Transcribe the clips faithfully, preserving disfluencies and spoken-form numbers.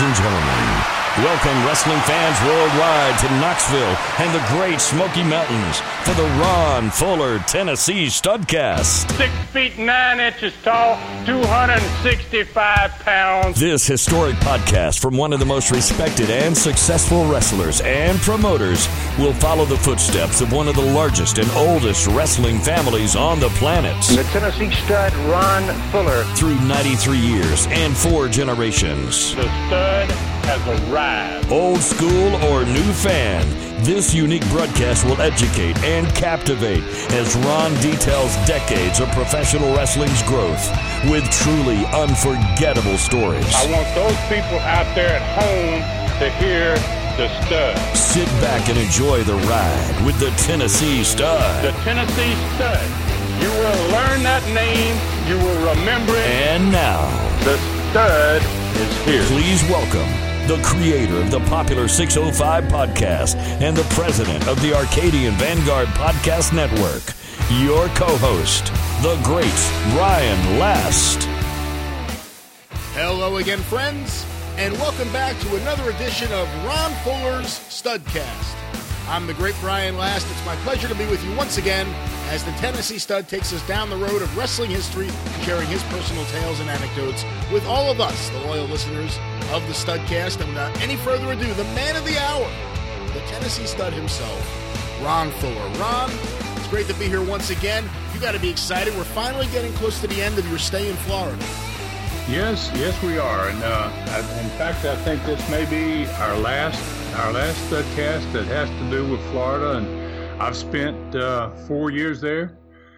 and gentlemen, welcome wrestling fans worldwide to Knoxville and the Great Smoky Mountains for the Ron Fuller Tennessee Studcast. Six feet nine inches tall, two hundred sixty-five pounds. This historic podcast from one of the most respected and successful wrestlers and promoters will follow the footsteps of one of the largest and oldest wrestling families on the planet. The Tennessee Stud, Ron Fuller. Through ninety-three years and four generations. The Stud has arrived. Old school or new fan, this unique broadcast will educate and captivate as Ron details decades of professional wrestling's growth with truly unforgettable stories. I want those people out there at home to hear the Stud. Sit back and enjoy the ride with the Tennessee Stud. The Tennessee Stud. You will learn that name. You will remember it. And now, the Stud is here. Please welcome the creator of the popular six oh five podcast and the president of the Arcadian Vanguard Podcast Network, your co-host, the great Ryan Last. Hello again, friends, and welcome back to another edition of Ron Fuller's Studcast. I'm the great Brian Last. It's my pleasure to be with you once again as the Tennessee Stud takes us down the road of wrestling history, sharing his personal tales and anecdotes with all of us, the loyal listeners of the Studcast. And without any further ado, the man of the hour, the Tennessee Stud himself, Ron Fuller. Ron, it's great to be here once again. You got to be excited. We're finally getting close to the end of your stay in Florida. Yes, yes, we are. And uh, I, in fact, I think this may be our last our last Studcast that has to do with Florida. And I've spent uh, four years there,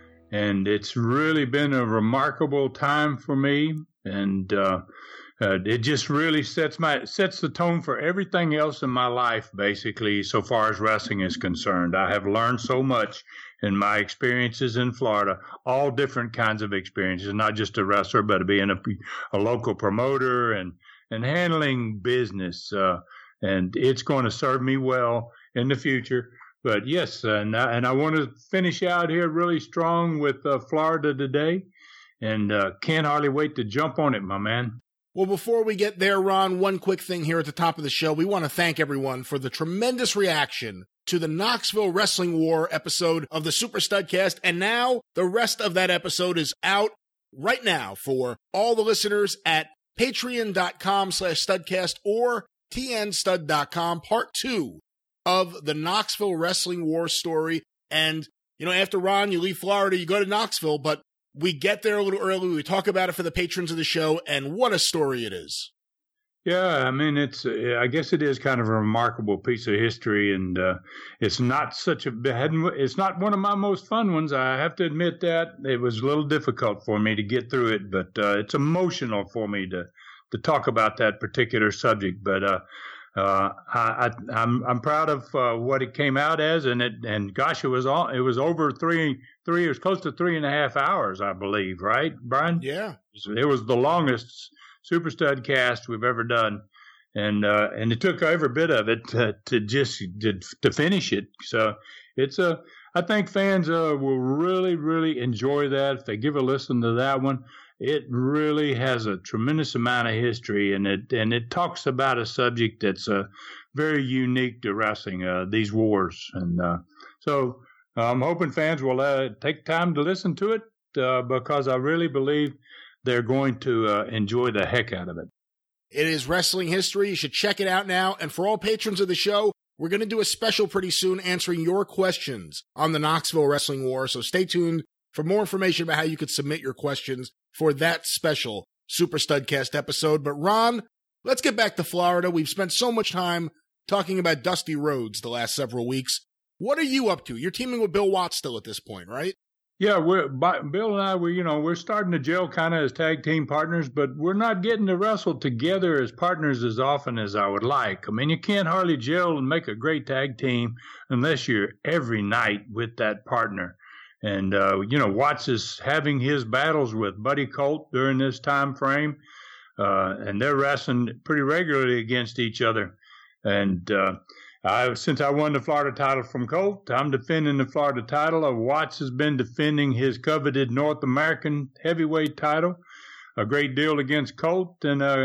and it's really been a remarkable time for me. And uh, uh, it just really sets my sets the tone for everything else in my life, basically, so far as wrestling is concerned. I have learned so much in my experiences in Florida, all different kinds of experiences, not just a wrestler, but being a, a local promoter and, and handling business. Uh, and it's going to serve me well in the future. But yes, and I, and I want to finish out here really strong with uh, Florida today, and uh, can't hardly wait to jump on it, my man. Well, before we get there, Ron, one quick thing here at the top of the show. We want to thank everyone for the tremendous reaction to the Knoxville Wrestling War episode of the Super Studcast. And now the rest of that episode is out right now for all the listeners at patreon.com slash studcast or tnstud dot com, part two of the Knoxville Wrestling War story. And, you know, after Ron, you leave Florida, you go to Knoxville, but we get there a little early. We talk about it for the patrons of the show, and what a story it is. Yeah, I mean, it's, I guess it is kind of a remarkable piece of history, and uh, it's not such a, it's not one of my most fun ones. I have to admit that. It was a little difficult for me to get through it, but uh, it's emotional for me to, to talk about that particular subject. But uh, uh, I, I, I'm, I'm proud of uh, what it came out as, and it, and gosh, it was all, it was over three, three, it was close to three and a half hours, I believe, right, Brian? Yeah. It was the longest Super Stud cast we've ever done, and uh, and it took every bit of it to, to just to, to finish it. So it's a, I think fans uh, will really really enjoy that if they give a listen to that one. It really has a tremendous amount of history, and it and it talks about a subject that's uh, very unique to wrestling, uh, these wars, and uh, so I'm hoping fans will uh, take time to listen to it uh, because I really believe they're going to uh, enjoy the heck out of it. It is wrestling history. You should check it out now. And for all patrons of the show, we're going to do a special pretty soon answering your questions on the Knoxville Wrestling War. So stay tuned for more information about how you could submit your questions for that special Super Studcast episode. But Ron, let's get back to Florida. We've spent so much time talking about Dusty Rhodes the last several weeks. What are you up to? You're teaming with Bill Watts still at this point, right? Yeah, we're Bill and I. We, you know, we're starting to gel kind of as tag team partners, but we're not getting to wrestle together as partners as often as I would like. I mean, you can't hardly gel and make a great tag team unless you're every night with that partner. And uh, you know, Watts is having his battles with Buddy Colt during this time frame, uh, and they're wrestling pretty regularly against each other. And uh, I, since I won the Florida title from Colt, I'm defending the Florida title. Uh, Watts has been defending his coveted North American heavyweight title a great deal against Colt, and uh,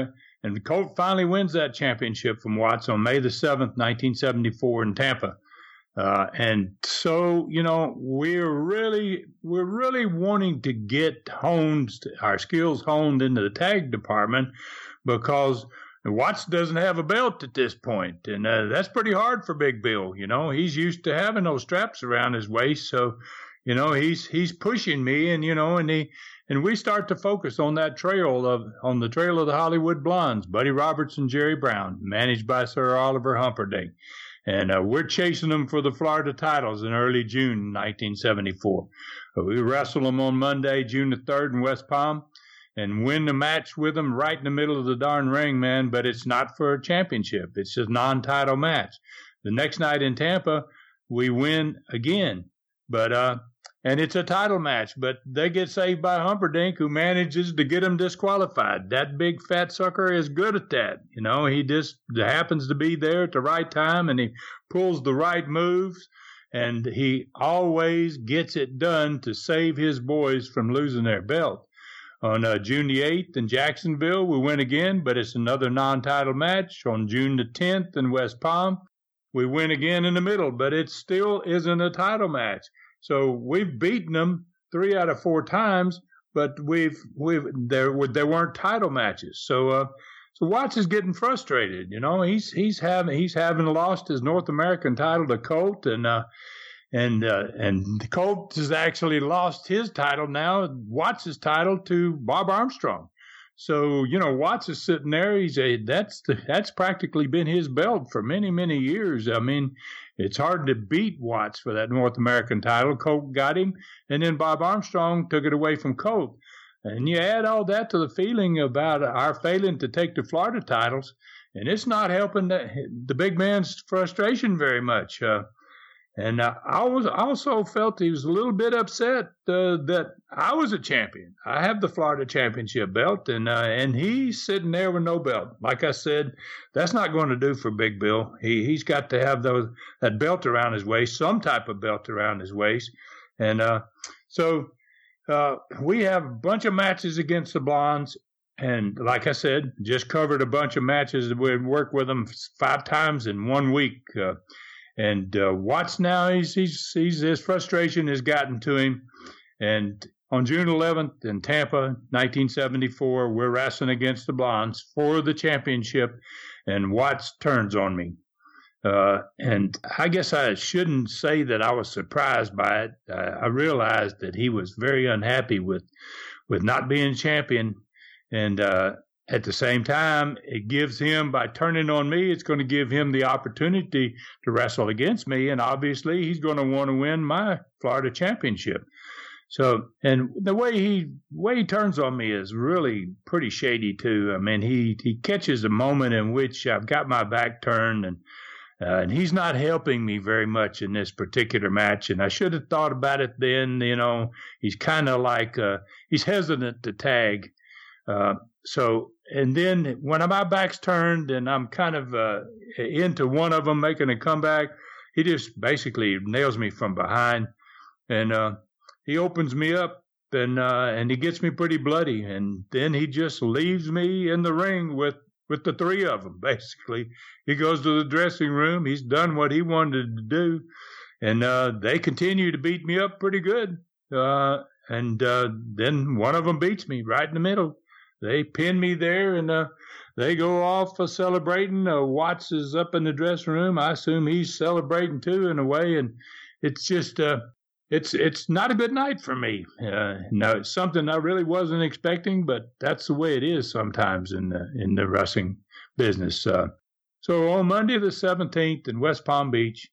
And Colt finally wins that championship from Watts on May the seventh, nineteen seventy-four in Tampa. Uh, and so, you know, we're really, we're really wanting to get honed, our skills honed into the tag department, because Watts doesn't have a belt at this point. And uh, that's pretty hard for Big Bill. You know, he's used to having those straps around his waist. So, you know, he's, he's pushing me, and, you know, and he, and we start to focus on that trail of, on the trail of the Hollywood Blondes, Buddy Roberts and Jerry Brown, managed by Sir Oliver Humperdinck. And uh, we're chasing them for the Florida titles in early June nineteen seventy-four. Uh, we wrestle them on Monday, June the third in West Palm, and win the match with them right in the middle of the darn ring, man. But it's not for a championship. It's a non-title match. The next night in Tampa, we win again. But uh, and it's a title match, but they get saved by Humperdinck, who manages to get them disqualified. That big fat sucker is good at that. You know, he just happens to be there at the right time, and he pulls the right moves, and he always gets it done to save his boys from losing their belt. On uh, June the eighth in Jacksonville, we win again, but it's another non-title match. On June the tenth in West Palm, we win again in the middle, but it still isn't a title match. So we've beaten them three out of four times, but we've we've there there weren't title matches. So uh, so Watts is getting frustrated. You know, he's he's having he's having lost his North American title to Colt, and uh, and uh, and Colt has actually lost his title now, Watts' title, to Bob Armstrong. So, you know, Watts is sitting there. He's a that's the, that's practically been his belt for many, many years. I mean, it's hard to beat Watts for that North American title. Colt got him, and then Bob Armstrong took it away from Colt. And you add all that to the feeling about our failing to take the Florida titles, and it's not helping the, the big man's frustration very much. Uh, And uh, I was also felt he was a little bit upset uh, that I was a champion. I have the Florida Championship belt, and uh, and he's sitting there with no belt. Like I said, that's not going to do for Big Bill. He he's got to have those that belt around his waist, some type of belt around his waist, and uh, so uh, we have a bunch of matches against the Blondes. And like I said, just covered a bunch of matches. We worked with them five times in one week. Uh, And uh, Watts now, he's, he's, he's, his frustration has gotten to him. And on June eleventh in Tampa, nineteen seventy-four, we're wrestling against the Blondes for the championship, and Watts turns on me. Uh, and I guess I shouldn't say that I was surprised by it. Uh, I realized that he was very unhappy with, with not being champion. And uh, at the same time, it gives him, by turning on me, it's going to give him the opportunity to wrestle against me. And obviously, he's going to want to win my Florida Championship. So, and the way he way he turns on me is really pretty shady, too. I mean, he, he catches a moment in which I've got my back turned, and uh, and he's not helping me very much in this particular match. And I should have thought about it then. You know, he's kind of like, uh, he's hesitant to tag. Uh, so, and then when my back's turned and I'm kind of uh, into one of them making a comeback, he just basically nails me from behind, and uh, he opens me up, and uh, and he gets me pretty bloody, and then he just leaves me in the ring with, with the three of them. Basically, he goes to the dressing room. He's done what he wanted to do, and uh, they continue to beat me up pretty good. Uh, and uh, then one of them beats me right in the middle. They pin me there, and uh, they go off uh, celebrating. Uh, Watts is up in the dressing room. I assume he's celebrating too, in a way. And it's just, uh, it's it's not a good night for me. Uh, no, it's something I really wasn't expecting, but that's the way it is sometimes in the in the wrestling business. Uh, so on Monday the seventeenth in West Palm Beach,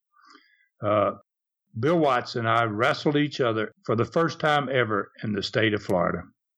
uh, Bill Watts and I wrestled each other for the first time ever in the state of Florida.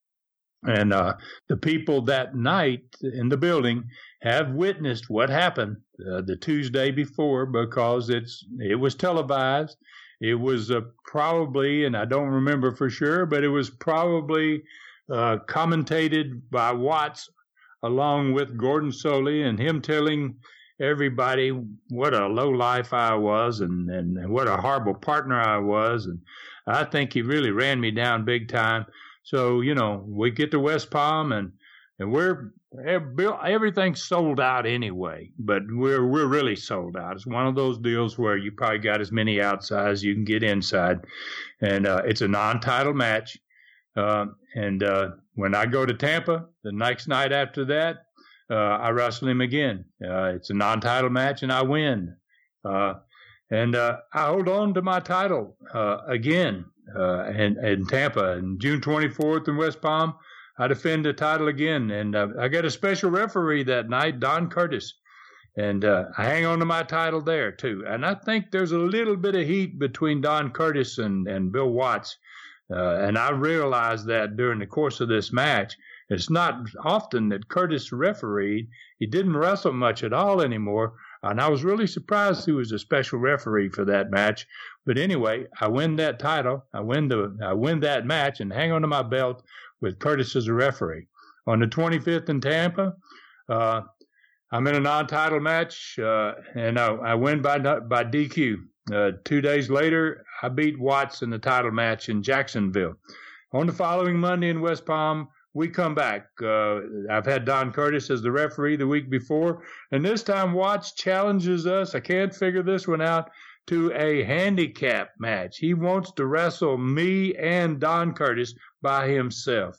And uh, the people that night in the building have witnessed what happened uh, the Tuesday before, because it's it was televised. It was uh, probably, and I don't remember for sure, but it was probably uh, commentated by Watts along with Gordon Solie, and him telling everybody what a low life I was, and, and what a horrible partner I was. And I think he really ran me down big time. So, you know, we get to West Palm, and And we're everything's sold out anyway, but we're we're really sold out. It's one of those deals where you probably got as many outside as you can get inside, and uh, it's a non-title match. Uh, and uh, when I go to Tampa the next night after that, uh, I wrestle him again. Uh, it's a non-title match, and I win. Uh, and uh, I hold on to my title uh, again uh, in, in Tampa, and June twenty-fourth in West Palm. I defend the title again, and uh, I got a special referee that night, Don Curtis, and uh, I hang on to my title there, too. And I think there's a little bit of heat between Don Curtis and, and Bill Watts, uh, and I realized that during the course of this match. It's not often that Curtis refereed. He didn't wrestle much at all anymore, and I was really surprised he was a special referee for that match. But anyway, I win that title. I win the I win that match and hang on to my belt with Curtis as a referee. On the twenty-fifth in Tampa, uh, I'm in a non-title match, uh, and I, I win by by D Q. Uh, two days later, I beat Watts in the title match in Jacksonville. On the following Monday in West Palm, we come back. Uh, I've had Don Curtis as the referee the week before, and this time Watts challenges us. I can't figure this one out. To a handicap match. He wants to wrestle me and Don Curtis by himself.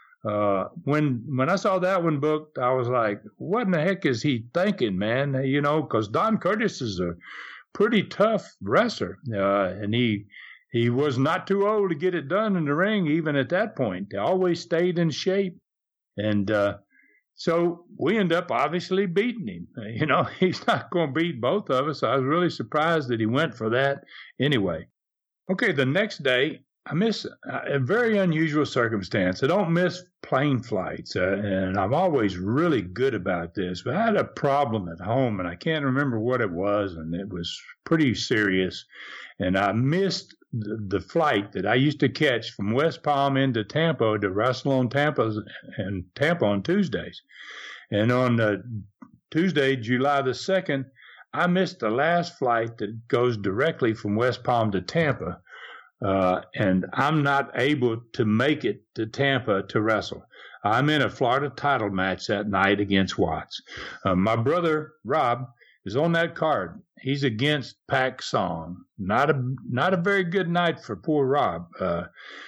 Uh, when when I saw that one booked, I was like, what in the heck is he thinking, man? You know, because Don Curtis is a pretty tough wrestler, uh, and he he was not too old to get it done in the ring, even at that point. He always stayed in shape, and uh, so we end up obviously beating him. You know, he's not going to beat both of us. I was really surprised that he went for that anyway. Okay, the next day, I miss a very unusual circumstance. I don't miss plane flights, uh, and I'm always really good about this. But I had a problem at home, and I can't remember what it was, and it was pretty serious. And I missed the, the flight that I used to catch from West Palm into Tampa to wrestle on Tampa and Tampa on Tuesdays. And on uh, Tuesday, July the second, I missed the last flight that goes directly from West Palm to Tampa. Uh, and I'm not able to make it to Tampa to wrestle. I'm in a Florida title match that night against Watts. Uh, my brother, Rob, is on that card. He's against Pak Song. Not a not a very good night for poor Rob. Uh,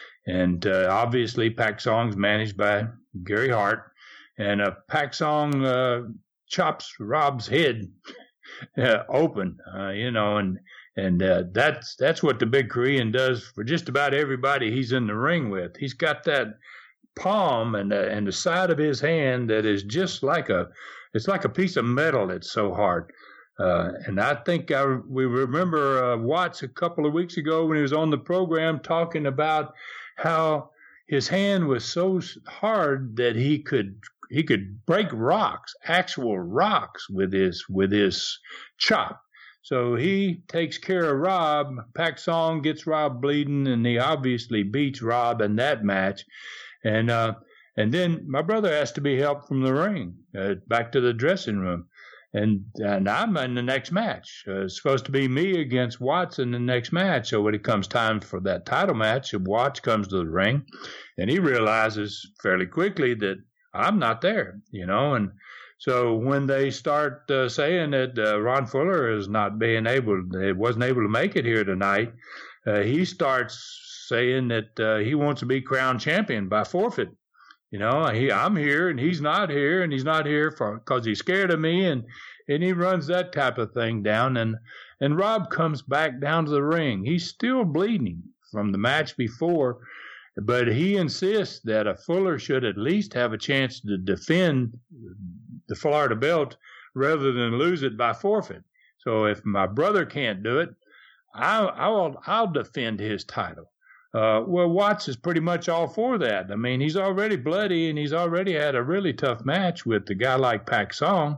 and uh, obviously, Pak Song's managed by Gary Hart. And uh, Pak Song uh, chops Rob's head uh, open, uh, you know, and And uh, that's that's what the big Korean does for just about everybody he's in the ring with. He's got that palm and the, and the side of his hand that is just like a it's like a piece of metal. It's so hard. Uh, and I think I, we remember uh, Watts a couple of weeks ago when he was on the program talking about how his hand was so hard that he could he could break rocks, actual rocks, with his with his chop. So he takes care of Rob. Pak Song gets Rob bleeding, and he obviously beats Rob in that match. And uh, and then my brother has to be helped from the ring, uh, back to the dressing room. And and I'm in the next match. Uh, it's supposed to be me against Watts in the next match. So when it comes time for that title match, Watts comes to the ring, and he realizes fairly quickly that I'm not there, you know, and so when they start uh, saying that uh, Ron Fuller is not being able, it wasn't able to make it here tonight, uh, he starts saying that uh, he wants to be crowned champion by forfeit. You know, he, I'm here and he's not here, and he's not here for because he's scared of me, and and he runs that type of thing down. And and Rob comes back down to the ring. He's still bleeding from the match before, but he insists that a Fuller should at least have a chance to defend the Florida belt rather than lose it by forfeit. So if my brother can't do it, I'll I'll, I'll defend his title. Uh, well, Watts is pretty much all for that. I mean, he's already bloody, and he's already had a really tough match with a guy like Pak Song.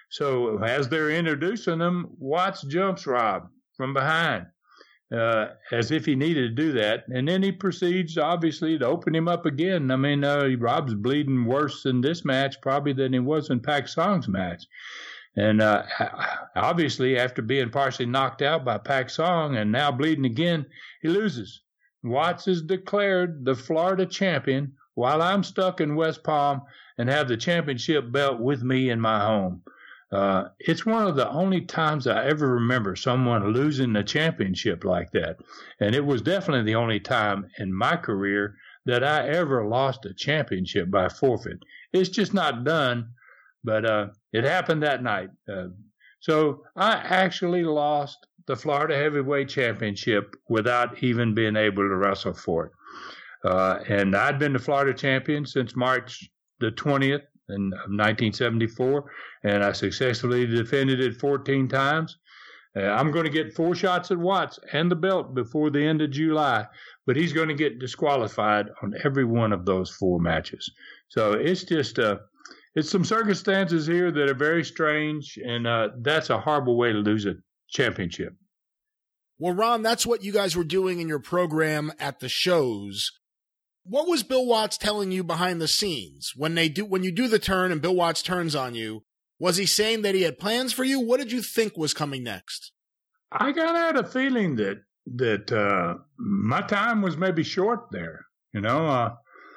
So as they're introducing him, Watts jumps Rob from behind, uh, as if he needed to do that. And then he proceeds, obviously, to open him up again. I mean, uh, Rob's bleeding worse in this match probably than he was in Pak Song's match. And uh, obviously, after being partially knocked out by Pak Song and now bleeding again, he loses. Watts is declared the Florida champion while I'm stuck in West Palm and have the championship belt with me in my home. Uh, it's one of the only times I ever remember someone losing the championship like that. And it was definitely the only time in my career that I ever lost a championship by forfeit. It's just not done, but uh, it happened that night. Uh, so I actually lost the Florida Heavyweight Championship without even being able to wrestle for it. Uh, and I'd been the Florida champion since March the twentieth in nineteen seventy-four, and I successfully defended it fourteen times. Uh, I'm going to get four shots at Watts and the belt before the end of July, but he's going to get disqualified on every one of those four matches. So it's just uh, it's some circumstances here that are very strange, and uh, that's a horrible way to lose a championship. Well, Ron, that's what you guys were doing in your program at the shows. What was Bill Watts telling you behind the scenes when they do when you do the turn and Bill Watts turns on you? Was he saying that he had plans for you? What did you think was coming next? I kind of had a feeling that that uh, my time was maybe short there, you know, uh,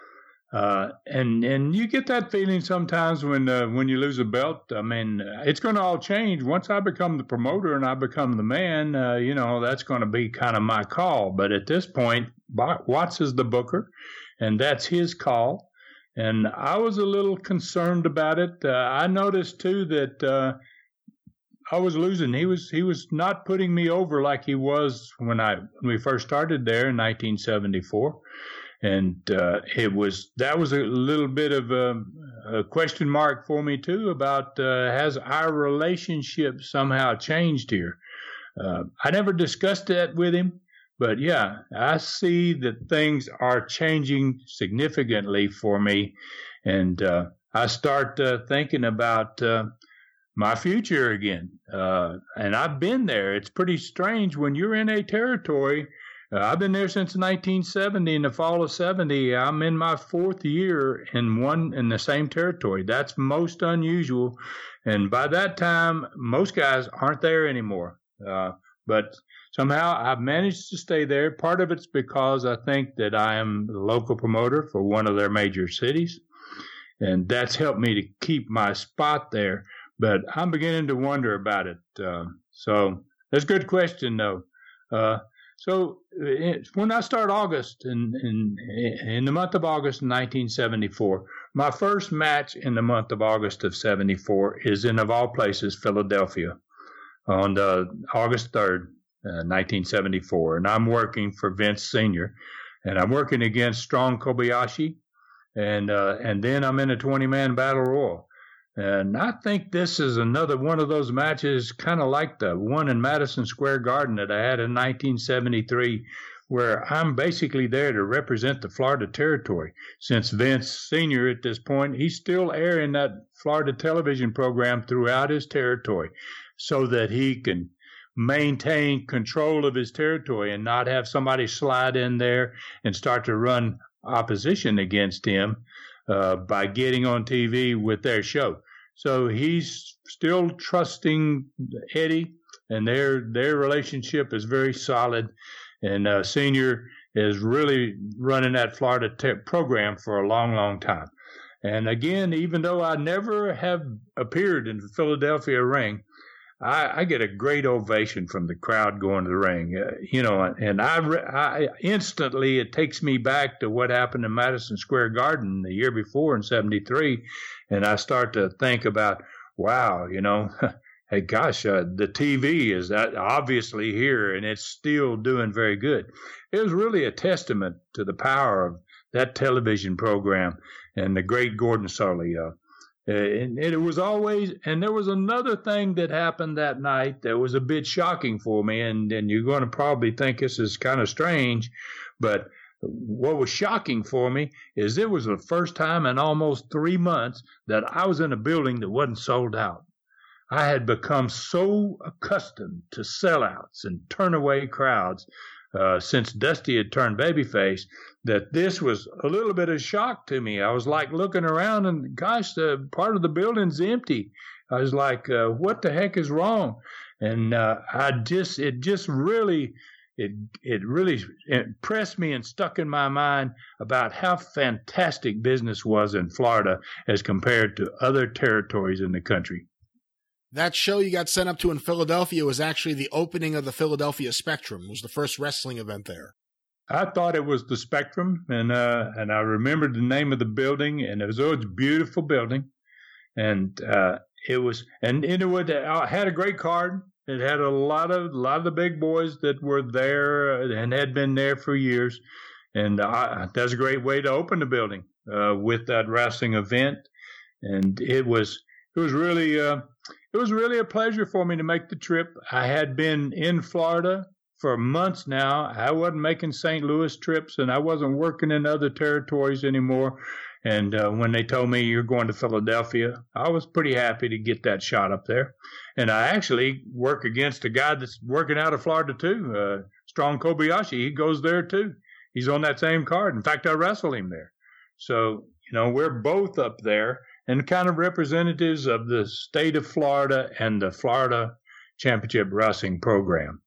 uh, and and you get that feeling sometimes when uh, when you lose a belt. I mean, it's going to all change once I become the promoter and I become the man. Uh, you know, that's going to be kind of my call. But at this point, Watts is the booker, and that's his call. And I was a little concerned about it. Uh, I noticed too that uh, I was losing. He was he was not putting me over like he was when I when we first started there in nineteen seventy-four, and uh, it was that was a little bit of a, a question mark for me too about uh, has our relationship somehow changed here? Uh, I never discussed that with him. But yeah, I see that things are changing significantly for me, and uh, I start uh, thinking about uh, my future again. Uh, and I've been there. It's pretty strange when you're in a territory. Uh, I've been there since nineteen seventy. In the fall of seventy, I'm in my fourth year in one in the same territory. That's most unusual, and by that time, most guys aren't there anymore. Uh, but Somehow I've managed to stay there. Part of it's because I think that I am the local promoter for one of their major cities, and that's helped me to keep my spot there. But I'm beginning to wonder about it. Uh, so that's a good question, though. Uh, so it, when I start August, in, in, in the month of August in nineteen seventy-four, my first match in the month of August of seventy-four is in, of all places, Philadelphia on the August third. Uh, nineteen seventy-four, and I'm working for Vince Senior, and I'm working against Strong Kobayashi, and uh, and then I'm in a twenty-man battle royal, and I think this is another one of those matches, kind of like the one in Madison Square Garden that I had in nineteen seventy-three, where I'm basically there to represent the Florida territory. Since Vince Senior at this point, he's still airing that Florida television program throughout his territory, so that he can maintain control of his territory and not have somebody slide in there and start to run opposition against him uh, by getting on T V with their show. So he's still trusting Eddie, and their their relationship is very solid. And uh, Senior is really running that Florida te- program for a long, long time. And again, even though I never have appeared in the Philadelphia ring, I, I get a great ovation from the crowd going to the ring, uh, you know, and I, I instantly, it takes me back to what happened in Madison Square Garden the year before in seventy-three. And I start to think about, wow, you know, hey, gosh, uh, the T V is obviously here and it's still doing very good. It was really a testament to the power of that television program and the great Gordon Solie. Uh, Uh, and it was always, and there was another thing that happened that night that was a bit shocking for me, and, and you're going to probably think this is kind of strange, but what was shocking for me is it was the first time in almost three months that I was in a building that wasn't sold out. I had become so accustomed to sellouts and turn-away crowds uh, since Dusty had turned babyface that this was a little bit of shock to me. I was like looking around and, gosh, the part of the building's empty. I was like, uh, what the heck is wrong? And uh, I just, it just really, it it really impressed me and stuck in my mind about how fantastic business was in Florida as compared to other territories in the country. That show you got sent up to in Philadelphia was actually the opening of the Philadelphia Spectrum. It was the first wrestling event there. I thought it was the Spectrum, and uh, and I remembered the name of the building, and it was oh, it's a beautiful building, and uh, it was and it would uh, had a great card. It had a lot of a lot of the big boys that were there and had been there for years, and uh, that's a great way to open the building uh, with that wrestling event, and it was it was really uh, it was really a pleasure for me to make the trip. I had been in Florida for months now. I wasn't making Saint Louis trips, and I wasn't working in other territories anymore. And uh, when they told me you're going to Philadelphia, I was pretty happy to get that shot up there. And I actually work against a guy that's working out of Florida too, uh, Strong Kobayashi. He goes there too. He's on that same card. In fact, I wrestle him there. So, you know, we're both up there and kind of representatives of the state of Florida and the Florida Championship Wrestling Program.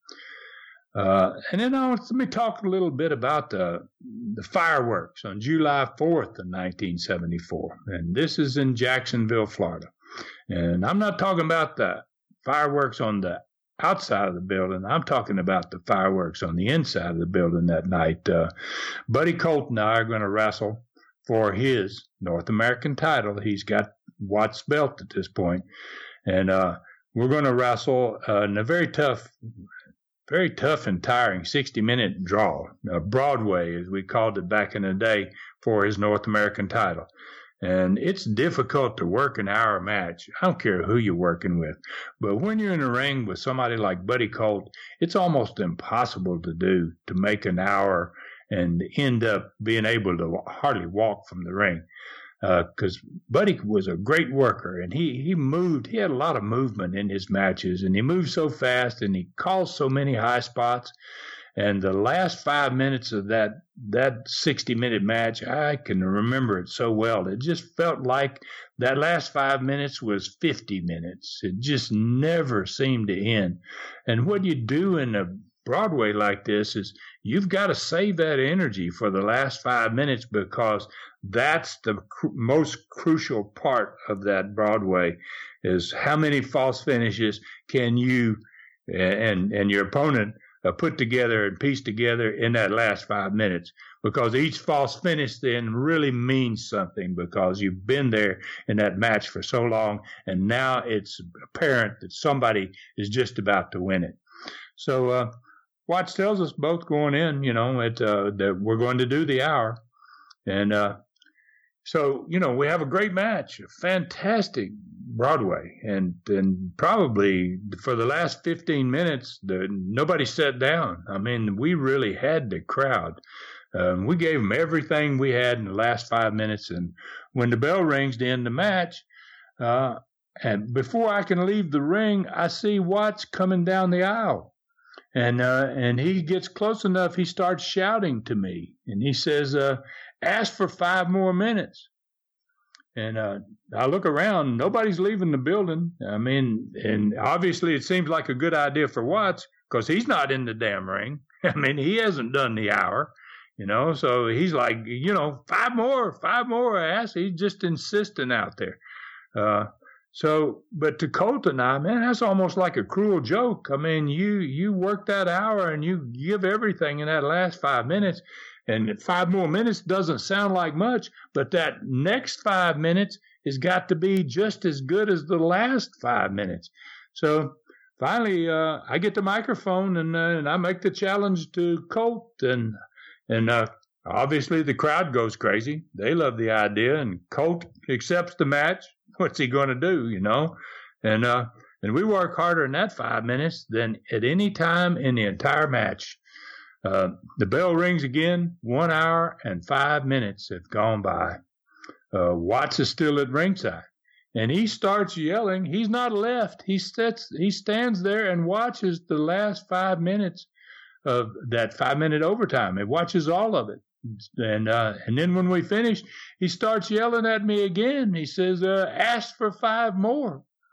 Uh, and then I'll, let me talk a little bit about the, the fireworks on July fourth of nineteen seventy-four. And this is in Jacksonville, Florida. And I'm not talking about the fireworks on the outside of the building. I'm talking about the fireworks on the inside of the building that night. Uh, Buddy Colt and I are going to wrestle for his North American title. He's got Watts' belt at this point. And uh, we're going to wrestle uh, in a very tough Very tough and tiring sixty-minute draw, uh, Broadway, as we called it back in the day, for his North American title. And it's difficult to work an hour match. I don't care who you're working with. But when you're in a ring with somebody like Buddy Colt, it's almost impossible to do, to make an hour and end up being able to hardly walk from the ring. Because uh, Buddy was a great worker, and he, he moved. He had a lot of movement in his matches, and he moved so fast, and he caused so many high spots. And the last five minutes of that that sixty-minute match, I can remember it so well. It just felt like that last five minutes was fifty minutes. It just never seemed to end. And what you do in a Broadway like this is you've got to save that energy for the last five minutes because that's the cr- most crucial part of that Broadway is how many false finishes can you and and your opponent uh, put together and piece together in that last five minutes, because each false finish then really means something because you've been there in that match for so long, and now it's apparent that somebody is just about to win it. So uh, Watts tells us both going in, you know, it, uh, that we're going to do the hour. And uh, so, you know, we have a great match, a fantastic Broadway. And, and probably for the last fifteen minutes, the, nobody sat down. I mean, we really had the crowd. Um, we gave them everything we had in the last five minutes. And when the bell rings to end the match, uh, and before I can leave the ring, I see Watts coming down the aisle. And uh, and he gets close enough, he starts shouting to me. And he says, uh, ask for five more minutes. And uh, I look around, nobody's leaving the building. I mean, and obviously it seems like a good idea for Watts because he's not in the damn ring. I mean, he hasn't done the hour, you know. So he's like, you know, five more, five more. Ask. He's just insisting out there. Uh So, but to Colt and I, man, that's almost like a cruel joke. I mean, you you work that hour and you give everything in that last five minutes, and five more minutes doesn't sound like much, but that next five minutes has got to be just as good as the last five minutes. So finally, uh, I get the microphone and uh, and I make the challenge to Colt, and and uh, obviously the crowd goes crazy. They love the idea, and Colt accepts the match. What's he going to do, you know? And uh, and we work harder in that five minutes than at any time in the entire match. Uh, the bell rings again. One hour and five minutes have gone by. Uh, Watts is still at ringside, and he starts yelling. He's not left. He sits. He stands there and watches the last five minutes of that five-minute overtime. He watches all of it. And uh, and then when we finish, he starts yelling at me again. He says, uh, ask for five more.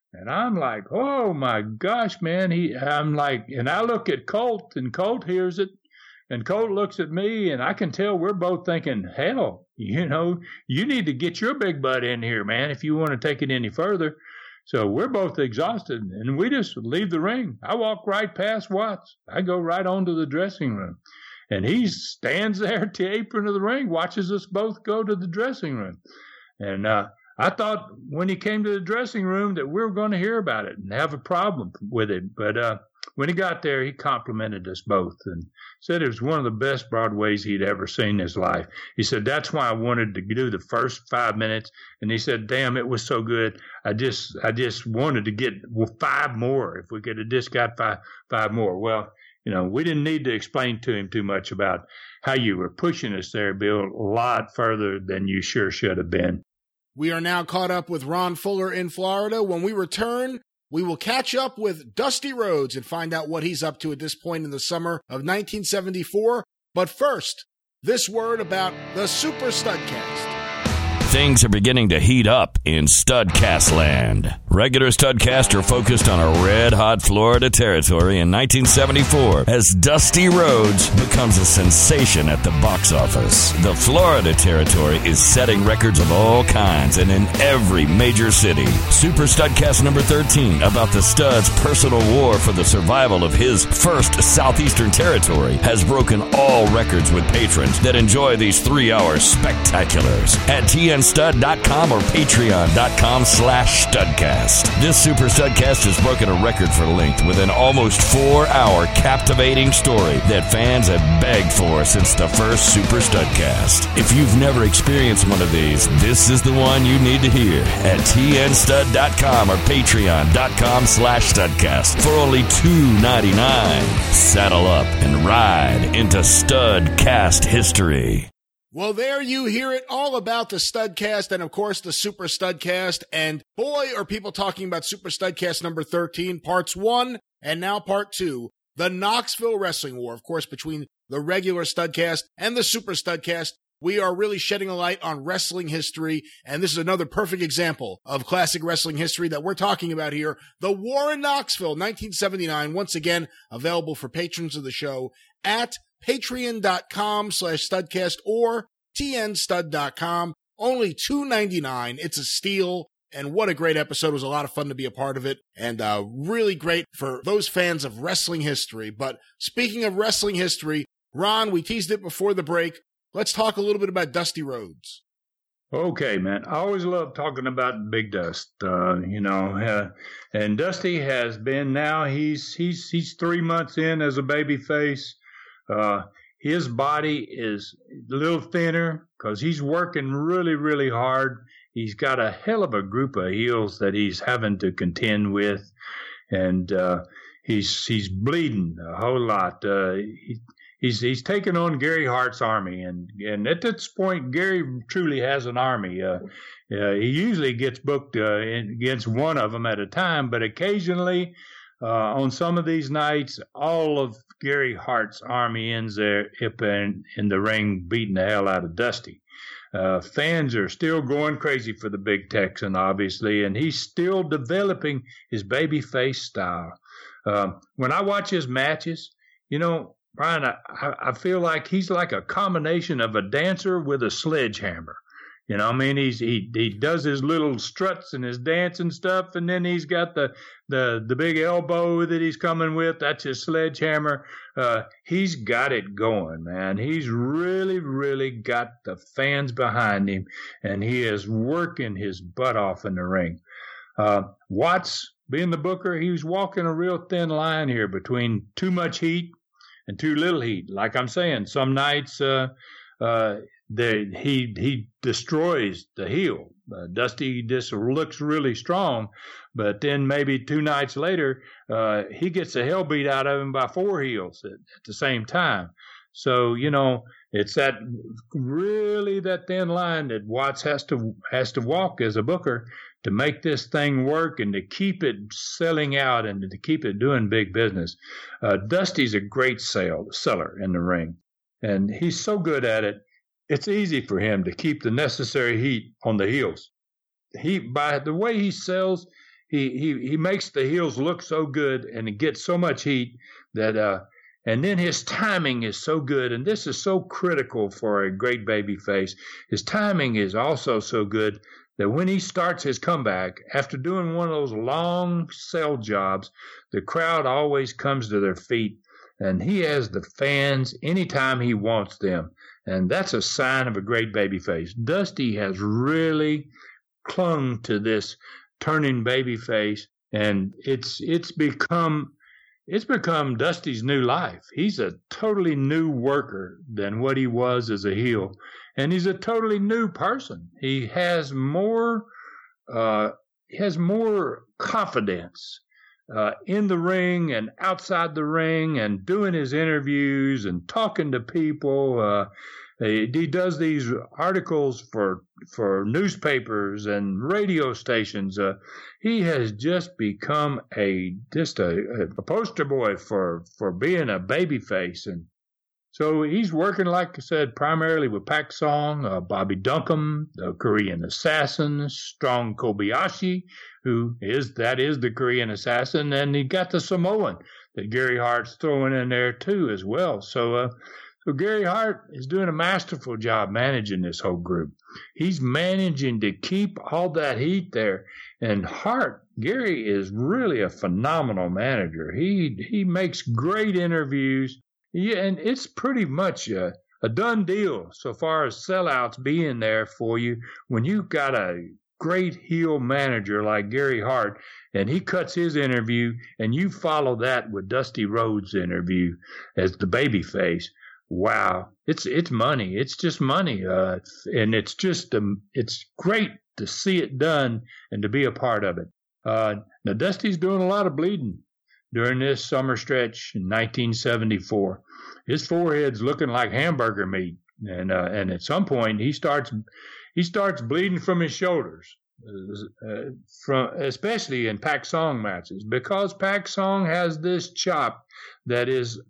And I'm like, oh my gosh, man. He, I'm like, and I look at Colt, and Colt hears it, and Colt looks at me, and I can tell we're both thinking, hell, you know, you need to get your big butt in here, man, if you want to take it any further. So we're both exhausted, and we just leave the ring. I walk right past Watts. I go right on to the dressing room. And he stands there at the apron of the ring, watches us both go to the dressing room. And uh, I thought when he came to the dressing room that we were going to hear about it and have a problem with it. But uh, when he got there, he complimented us both and said it was one of the best Broadways he'd ever seen in his life. He said, that's why I wanted to do the first five minutes. And he said, damn, it was so good. I just I just wanted to get five more if we could have just got five, five more. Well, you know, we didn't need to explain to him too much about how you were pushing us there, Bill, a lot further than you sure should have been. We are now caught up with Ron Fuller in Florida. When we return, we will catch up with Dusty Rhodes and find out what he's up to at this point in the summer of nineteen seventy-four. But first, this word about the Super Studcast. Things are beginning to heat up in Studcast land. Regular Studcast are focused on a red-hot Florida territory in nineteen seventy-four as Dusty Rhodes becomes a sensation at the box office. The Florida territory is setting records of all kinds and in every major city. Super Studcast number thirteen, about the Stud's personal war for the survival of his first Southeastern territory, has broken all records with patrons that enjoy these three-hour spectaculars at T N Stud dot com or Patreon dot com slash Studcast. This Super Studcast has broken a record for length with an almost four-hour captivating story that fans have begged for since the first Super Studcast. If you've never experienced one of these, this is the one you need to hear at T N Stud dot com or Patreon dot com slash Studcast for only two ninety-nine. Saddle up and ride into Studcast history. Well, there you hear it all about the Studcast and, of course, the Super Studcast. And boy, are people talking about Super Studcast number thirteen, parts one and now part two, the Knoxville Wrestling War. Of course, between the regular Studcast and the Super Studcast, we are really shedding a light on wrestling history. And this is another perfect example of classic wrestling history that we're talking about here. The War in Knoxville, nineteen seventy-nine, once again, available for patrons of the show at Patreon dot com slash Studcast or T N Stud dot com. Only two ninety-nine. It's a steal. And what a great episode. It was a lot of fun to be a part of it. And uh, really great for those fans of wrestling history. But speaking of wrestling history, Ron, we teased it before the break. Let's talk a little bit about Dusty Rhodes. Okay, man. I always love talking about Big Dust, uh, you know, uh, and Dusty has been now, he's, he's, he's three months in as a baby face. Uh, his body is a little thinner because he's working really, really hard. He's got a hell of a group of heels that he's having to contend with, and uh, he's he's bleeding a whole lot. Uh, he, he's he's taking on Gary Hart's army, and, and at this point, Gary truly has an army. Uh, uh, he usually gets booked uh, in, against one of them at a time, but occasionally, uh, on some of these nights, all of Gary Hart's army ends there up in, in the ring beating the hell out of Dusty. Uh, fans are still going crazy for the big Texan, obviously, and he's still developing his babyface style. Uh, when I watch his matches, you know, Brian, I, I feel like he's like a combination of a dancer with a sledgehammer. You know, I mean, he's he he does his little struts and his dancing stuff, and then he's got the the the big elbow that he's coming with. That's his sledgehammer. Uh, he's got it going, man. He's really, really got the fans behind him, and he is working his butt off in the ring. Uh, Watts, being the booker, he was walking a real thin line here between too much heat and too little heat. Like I'm saying, some nights uh, uh, the, he he destroys the heel. Uh, Dusty just looks really strong, but then maybe two nights later, uh, he gets the hell beat out of him by four heels at, at the same time. So, you know, it's that really that thin line that Watts has to has to walk as a booker to make this thing work and to keep it selling out and to keep it doing big business. Uh, Dusty's a great sale, seller in the ring, and he's so good at it. It's easy for him to keep the necessary heat on the heels. He, by the way he sells, he he he makes the heels look so good, and it gets so much heat that uh, and then his timing is so good, and this is so critical for a great baby face. His timing is also so good that when he starts his comeback, after doing one of those long sell jobs, the crowd always comes to their feet, and he has the fans anytime he wants them. And that's a sign of a great baby face. Dusty has really clung to this turning baby face, and it's it's become it's become Dusty's new life. He's a totally new worker than what he was as a heel. And he's a totally new person. He has more, uh, he has more confidence uh, in the ring and outside the ring, and doing his interviews and talking to people. Uh, he, he does these articles for for newspapers and radio stations. Uh, he has just become a just a, a poster boy for for being a baby face. And so he's working, like I said, primarily with Pak Song, uh, Bobby Duncum, the Korean Assassin, Strong Kobayashi, who is, that is the Korean Assassin, and he got the Samoan that Gary Hart's throwing in there too as well. So, uh, so Gary Hart is doing a masterful job managing this whole group. He's managing to keep all that heat there. And Hart, Gary is really a phenomenal manager. He he makes great interviews. Yeah, and it's pretty much a, a done deal so far as sellouts being there for you when you've got a great heel manager like Gary Hart, and he cuts his interview, and you follow that with Dusty Rhodes' interview as the babyface. Wow, it's it's money. It's just money, uh, and it's just um, it's great to see it done and to be a part of it. Uh, now Dusty's doing a lot of bleeding during this summer stretch in nineteen seventy-four. His forehead's looking like hamburger meat, and uh, and at some point he starts he starts bleeding from his shoulders, uh, from especially in Pak Song matches, because Pak Song has this chop that is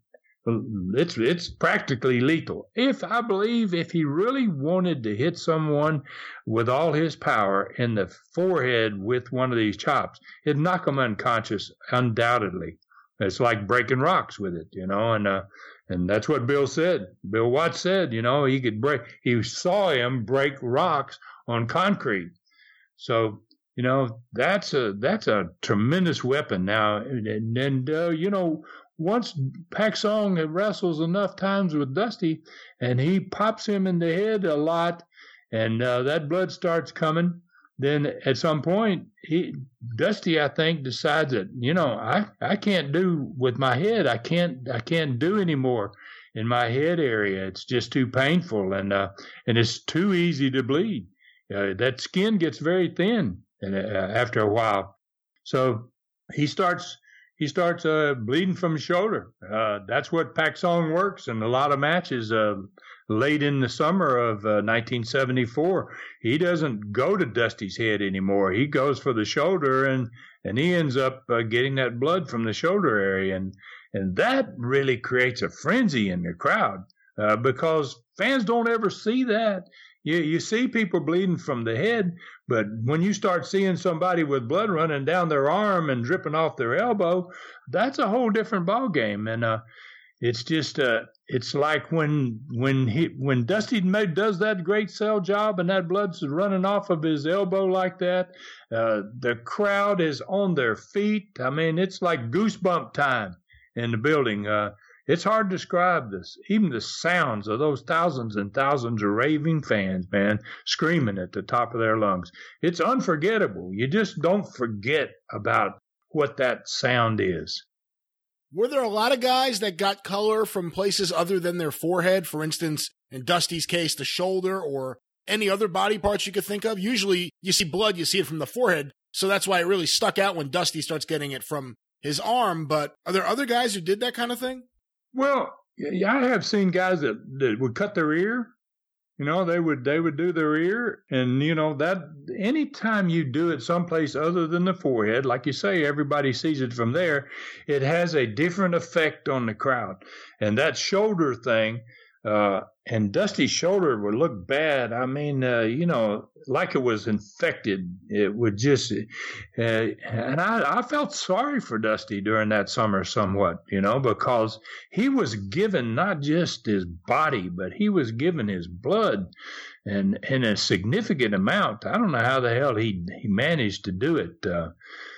it's it's practically lethal. If I believe if he really wanted to hit someone with all his power in the forehead with one of these chops, it'd knock him unconscious, undoubtedly. It's like breaking rocks with it, you know, and uh, and that's what Bill said. Bill Watts said, you know, he could break. He saw him break rocks on concrete. So, you know, that's a that's a tremendous weapon now. And, and uh, you know, once Pak Song wrestles enough times with Dusty, and he pops him in the head a lot, and uh, that blood starts coming, then at some point, he, Dusty, I think, decides that, you know, I, I can't do with my head. I can't I can't do anymore in my head area. It's just too painful, and uh, and it's too easy to bleed. Uh, that skin gets very thin and, uh, after a while. So he starts he starts uh, bleeding from his shoulder. Uh, that's what Pak Song works in a lot of matches. Uh, late in the summer of uh, nineteen seventy-four, he doesn't go to Dusty's head anymore. He goes for the shoulder, and and he ends up uh, getting that blood from the shoulder area, and and that really creates a frenzy in the crowd uh, because fans don't ever see that. You you see people bleeding from the head, but when you start seeing somebody with blood running down their arm and dripping off their elbow, that's a whole different ball game. And uh, it's just uh, it's like when when he when Dusty does that great sell job and that blood's running off of his elbow like that, uh, the crowd is on their feet. I mean, it's like goosebump time in the building. Uh, It's hard to describe this, even the sounds of those thousands and thousands of raving fans, man, screaming at the top of their lungs. It's unforgettable. You just don't forget about what that sound is. Were there a lot of guys that got color from places other than their forehead? For instance, in Dusty's case, the shoulder, or any other body parts you could think of? Usually you see blood, you see it from the forehead, so that's why it really stuck out when Dusty starts getting it from his arm. But are there other guys who did that kind of thing? Well, yeah, I have seen guys that, that would cut their ear. You know, they would they would do their ear, and you know that anytime you do it someplace other than the forehead, like you say, everybody sees it from there. It has a different effect on the crowd, and that shoulder thing, uh, and Dusty's shoulder would look bad. I mean, uh, you know, like it was infected. It would just, uh, and I, I felt sorry for Dusty during that summer somewhat, you know, because he was given not just his body, but he was given his blood, and in a significant amount. I don't know how the hell he he managed to do it. Uh,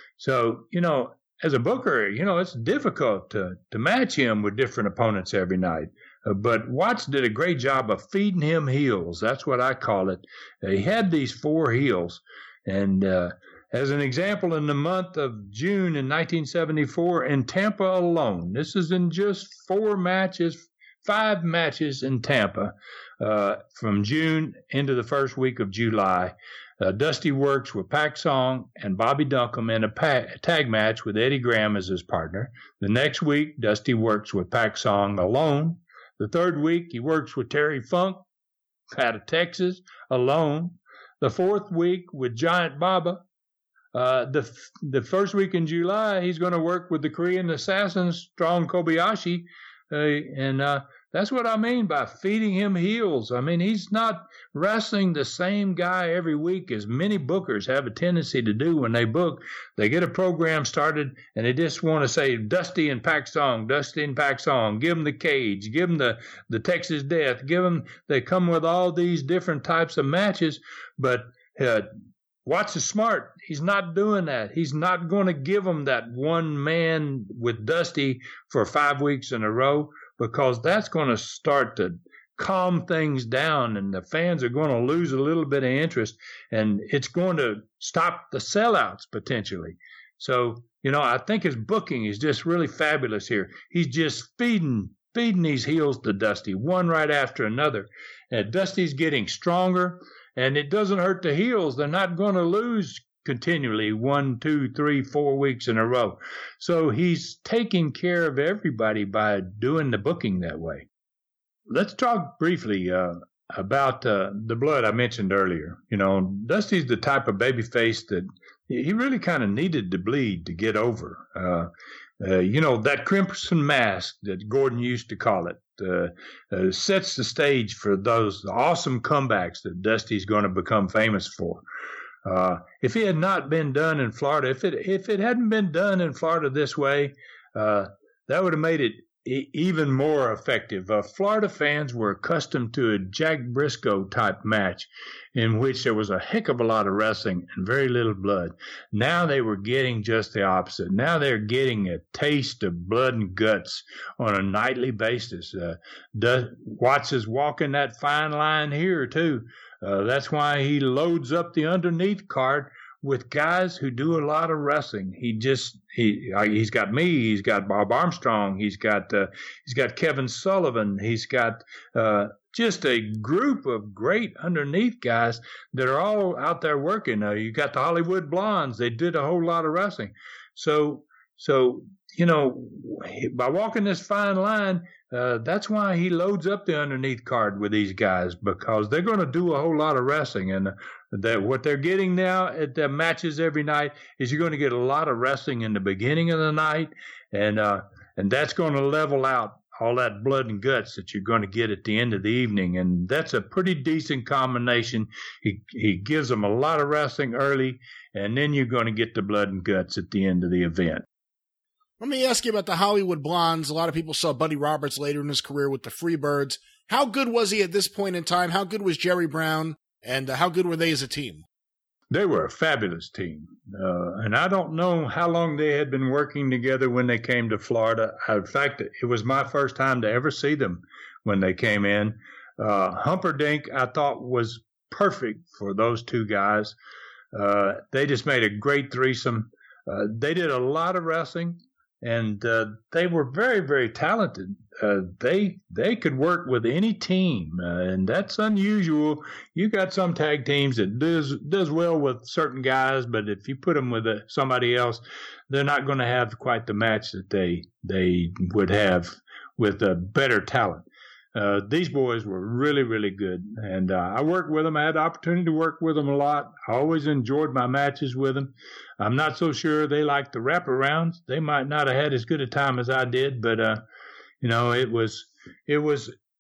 so, you know, as a booker, you know, it's difficult to to match him with different opponents every night. Uh, but Watts did a great job of feeding him heels. That's what I call it. Uh, he had these four heels. And uh, as an example, in the month of June in nineteen seventy-four, in Tampa alone, this is in just four matches, five matches in Tampa, uh, from June into the first week of July, uh, Dusty works with Pac Song and Bobby Duncum in a, pa- a tag match with Eddie Graham as his partner. The next week, Dusty works with Pac Song alone. The third week, he works with Terry Funk out of Texas alone. The fourth week with Giant Baba. Uh, the the first week in July, he's going to work with the Korean Assassin, Strong Kobayashi. Uh, and uh, that's what I mean by feeding him heels. I mean, he's not wrestling the same guy every week as many bookers have a tendency to do when they book. They get a program started and they just want to say Dusty and Pac Song, Dusty and Pac Song, give them the cage, give them the, the Texas Death, give them, they come with all these different types of matches, but uh, Watts is smart. He's not doing that. He's not going to give them that one man with Dusty for five weeks in a row, because that's going to start to calm things down and the fans are going to lose a little bit of interest, and it's going to stop the sellouts potentially. So, you know, I think his booking is just really fabulous here. He's just feeding feeding these heels to Dusty, one right after another. And Dusty's getting stronger. And it doesn't hurt the heels. They're not going to lose continually one, two, three, four weeks in a row. So he's taking care of everybody by doing the booking that way. Let's talk briefly uh, about uh, the blood I mentioned earlier. You know, Dusty's the type of babyface that he really kind of needed to bleed to get over. Uh, uh, you know, that crimson mask that Gordon used to call it. Uh, uh, sets the stage for those awesome comebacks that Dusty's going to become famous for. Uh, if it had not been done in Florida, if it if it hadn't been done in Florida this way, uh, that would have made it e- even more effective. Uh, Florida fans were accustomed to a Jack Briscoe type match in which there was a heck of a lot of wrestling and very little blood. Now they were getting just the opposite. Now they're getting a taste of blood and guts on a nightly basis. Uh, does, Watts is walking that fine line here, too. Uh, that's why he loads up the underneath card with guys who do a lot of wrestling. He just he he's got me. He's got Bob Armstrong. He's got uh, he's got Kevin Sullivan. He's got uh, just a group of great underneath guys that are all out there working. Uh, you got the Hollywood Blondes. They did a whole lot of wrestling. So so you know, by walking this fine line, uh, that's why he loads up the underneath card with these guys, because they're going to do a whole lot of wrestling. And that what they're getting now at the matches every night is you're going to get a lot of wrestling in the beginning of the night, and uh, and that's going to level out all that blood and guts that you're going to get at the end of the evening. And that's a pretty decent combination. He he gives them a lot of wrestling early, and then you're going to get the blood and guts at the end of the event. Let me ask you about the Hollywood Blondes. A lot of people saw Buddy Roberts later in his career with the Freebirds. How good was he at this point in time? How good was Jerry Brown? And uh, how good were they as a team? They were a fabulous team. Uh, and I don't know how long they had been working together when they came to Florida. In fact, it was my first time to ever see them when they came in. Uh, Humperdinck, I thought, was perfect for those two guys. Uh, they just made a great threesome. Uh, they did a lot of wrestling. And uh, they were very, very talented. Uh, they they could work with any team, uh, and that's unusual. You got some tag teams that does does well with certain guys, but if you put them with a, somebody else, they're not going to have quite the match that they they would have with a better talent. Uh, these boys were really, really good, and uh, I worked with them. I had the opportunity to work with them a lot. I always enjoyed my matches with them. I'm not so sure they liked the wraparounds. They might not have had as good a time as I did, but uh, you know, it was it was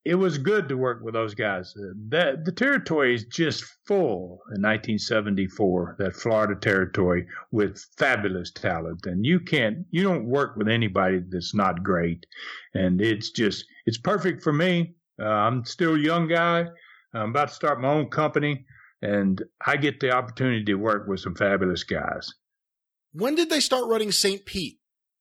it was good to work with those guys. That the territory is just full in nineteen seventy-four, that Florida territory, with fabulous talent. And you can't, you don't work with anybody that's not great. And it's just, it's perfect for me. Uh, I'm still a young guy. I'm about to start my own company, and I get the opportunity to work with some fabulous guys. When did they start running Saint Pete?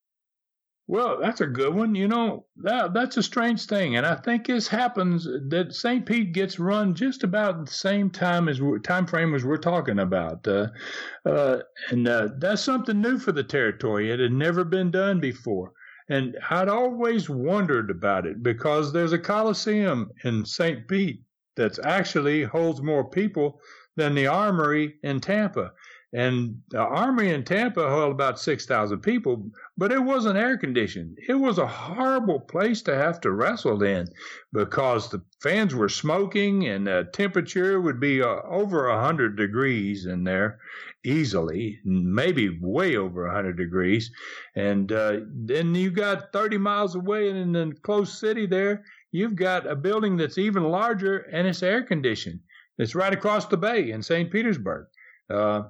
Well, that's a good one. You know, that that's a strange thing. And I think this happens that Saint Pete gets run just about the same time as time frame as we're talking about. Uh, uh, and uh, that's something new for the territory. It had never been done before. And I'd always wondered about it because there's a Coliseum in Saint Pete that actually holds more people than the Armory in Tampa. And the Armory in Tampa held about six thousand people, but it wasn't air conditioned. It was a horrible place to have to wrestle in because the fans were smoking and the temperature would be uh, over one hundred degrees in there easily, maybe way over one hundred degrees. And uh, then you got thirty miles away in the close city there, you've got a building that's even larger and it's air conditioned. It's right across the bay in Saint Petersburg. Uh,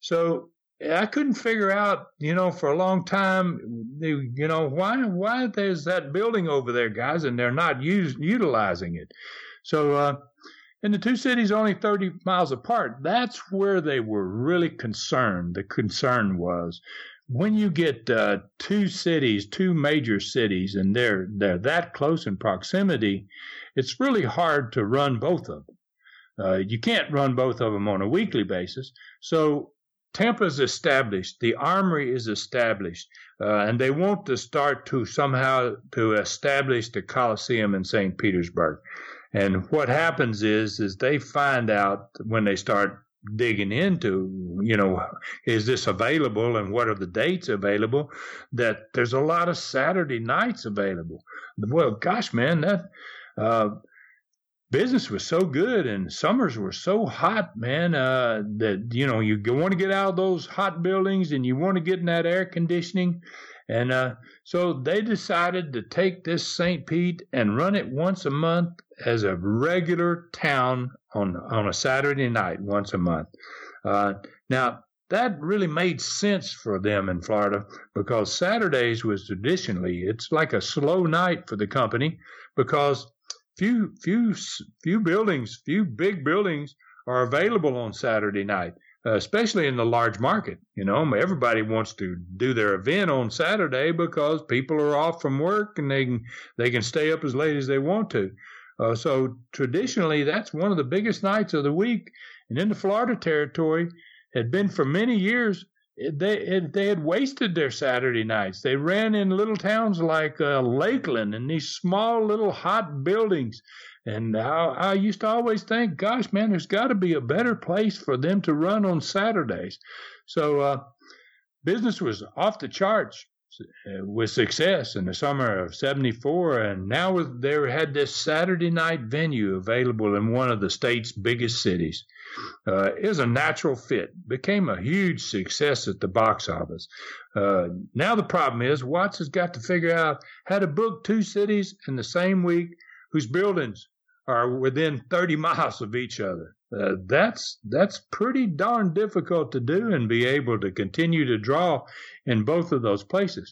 So I couldn't figure out, you know, for a long time, you know, why why there's that building over there, guys, and they're not use, utilizing it. So, uh, and the two cities are only thirty miles apart. That's where they were really concerned. The concern was when you get uh, two cities, two major cities, and they're they're that close in proximity, it's really hard to run both of them. Uh, you can't run both of them on a weekly basis. So Tampa's established, the Armory is established, uh, and they want to start to somehow to establish the Coliseum in Saint Petersburg. And what happens is, is they find out when they start digging into, you know, is this available and what are the dates available, that there's a lot of Saturday nights available. Well, gosh, man, that uh, business was so good and summers were so hot, man, uh, that, you know, you want to get out of those hot buildings and you want to get in that air conditioning. And uh, so they decided to take this Saint Pete and run it once a month as a regular town on, on a Saturday night once a month. Uh, now, that really made sense for them in Florida because Saturdays was traditionally, it's like a slow night for the company because Few, few, few buildings, few big buildings are available on Saturday night, uh, especially in the large market. You know, everybody wants to do their event on Saturday because people are off from work and they can they can stay up as late as they want to. Uh, so traditionally, that's one of the biggest nights of the week. And in the Florida territory, had been for many years. They it, they had wasted their Saturday nights. They ran in little towns like uh, Lakeland and these small little hot buildings. And I, I used to always think, gosh, man, there's got to be a better place for them to run on Saturdays. So uh, business was off the charts with success in the summer of seventy-four. And now they had this Saturday night venue available in one of the state's biggest cities. Uh, it was a natural fit, became a huge success at the box office. Uh, now the problem is Watts has got to figure out how to book two cities in the same week whose buildings are within thirty miles of each other. Uh, that's that's pretty darn difficult to do and be able to continue to draw in both of those places.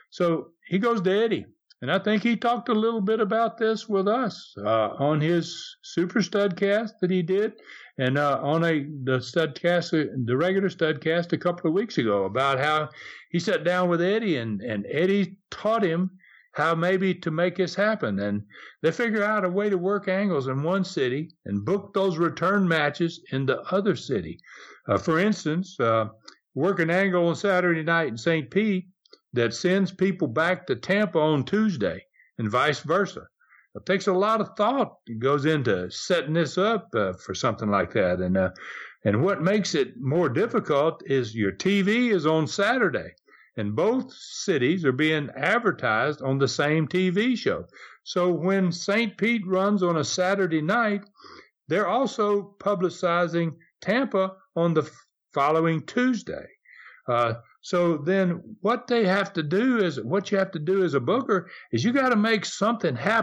So he goes to Eddie, and I think he talked a little bit about this with us uh, on his Super Studcast that he did, and uh, on a the Studcast, the regular Studcast a couple of weeks ago about how he sat down with Eddie, and, and Eddie taught him how maybe to make this happen. And they figure out a way to work angles in one city and book those return matches in the other city. Uh, for instance, uh, work an angle on Saturday night in Saint Pete that sends people back to Tampa on Tuesday and vice versa. It takes a lot of thought. It goes into setting this up uh, for something like that. And, uh, and what makes it more difficult is your T V is on Saturday. And both cities are being advertised on the same T V show. So when Saint Pete runs on a Saturday night, they're also publicizing Tampa on the following Tuesday. Uh, so then what they have to do is, what you have to do as a booker is you got to make something happen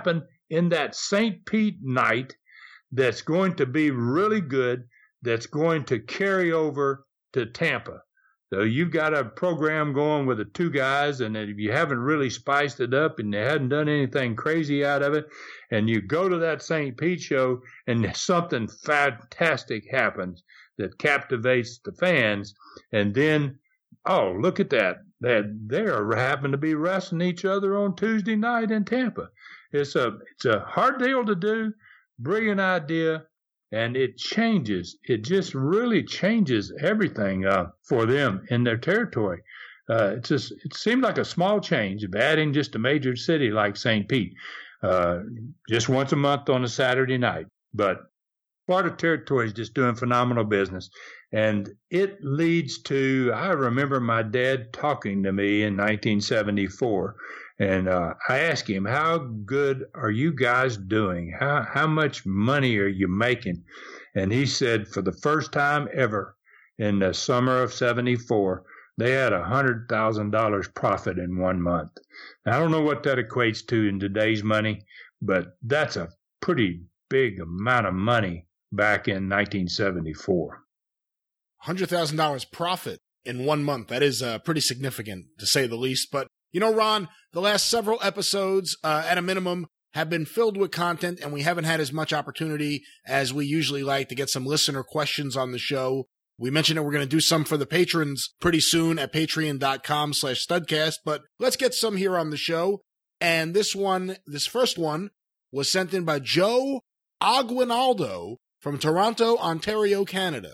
in that Saint Pete night that's going to be really good, that's going to carry over to Tampa. So you've got a program going with the two guys, and if you haven't really spiced it up and you hadn't done anything crazy out of it, and you go to that Saint Pete show and something fantastic happens that captivates the fans, and then, oh, look at that. That they're happen to be wrestling each other on Tuesday night in Tampa. It's a it's a hard deal to do, brilliant idea, and it changes. It just really changes everything uh, for them in their territory. Uh, it just it seemed like a small change of adding just a major city like Saint Pete, uh, just once a month on a Saturday night. But Florida Territory is just doing phenomenal business. And it leads to, I remember my dad talking to me in nineteen seventy-four, and uh, I asked him, how good are you guys doing? How how much money are you making? And he said, for the first time ever in the summer of seventy-four, they had one hundred thousand dollars profit in one month. Now, I don't know what that equates to in today's money, but that's a pretty big amount of money back in nineteen seventy-four. one hundred thousand dollars profit in one month. That is uh, pretty significant, to say the least. But, you know, Ron, the last several episodes, uh, at a minimum, have been filled with content, and we haven't had as much opportunity as we usually like to get some listener questions on the show. We mentioned that we're going to do some for the patrons pretty soon at patreon.com slash studcast, but let's get some here on the show. And this one, this first one, was sent in by Joe Aguinaldo from Toronto, Ontario, Canada.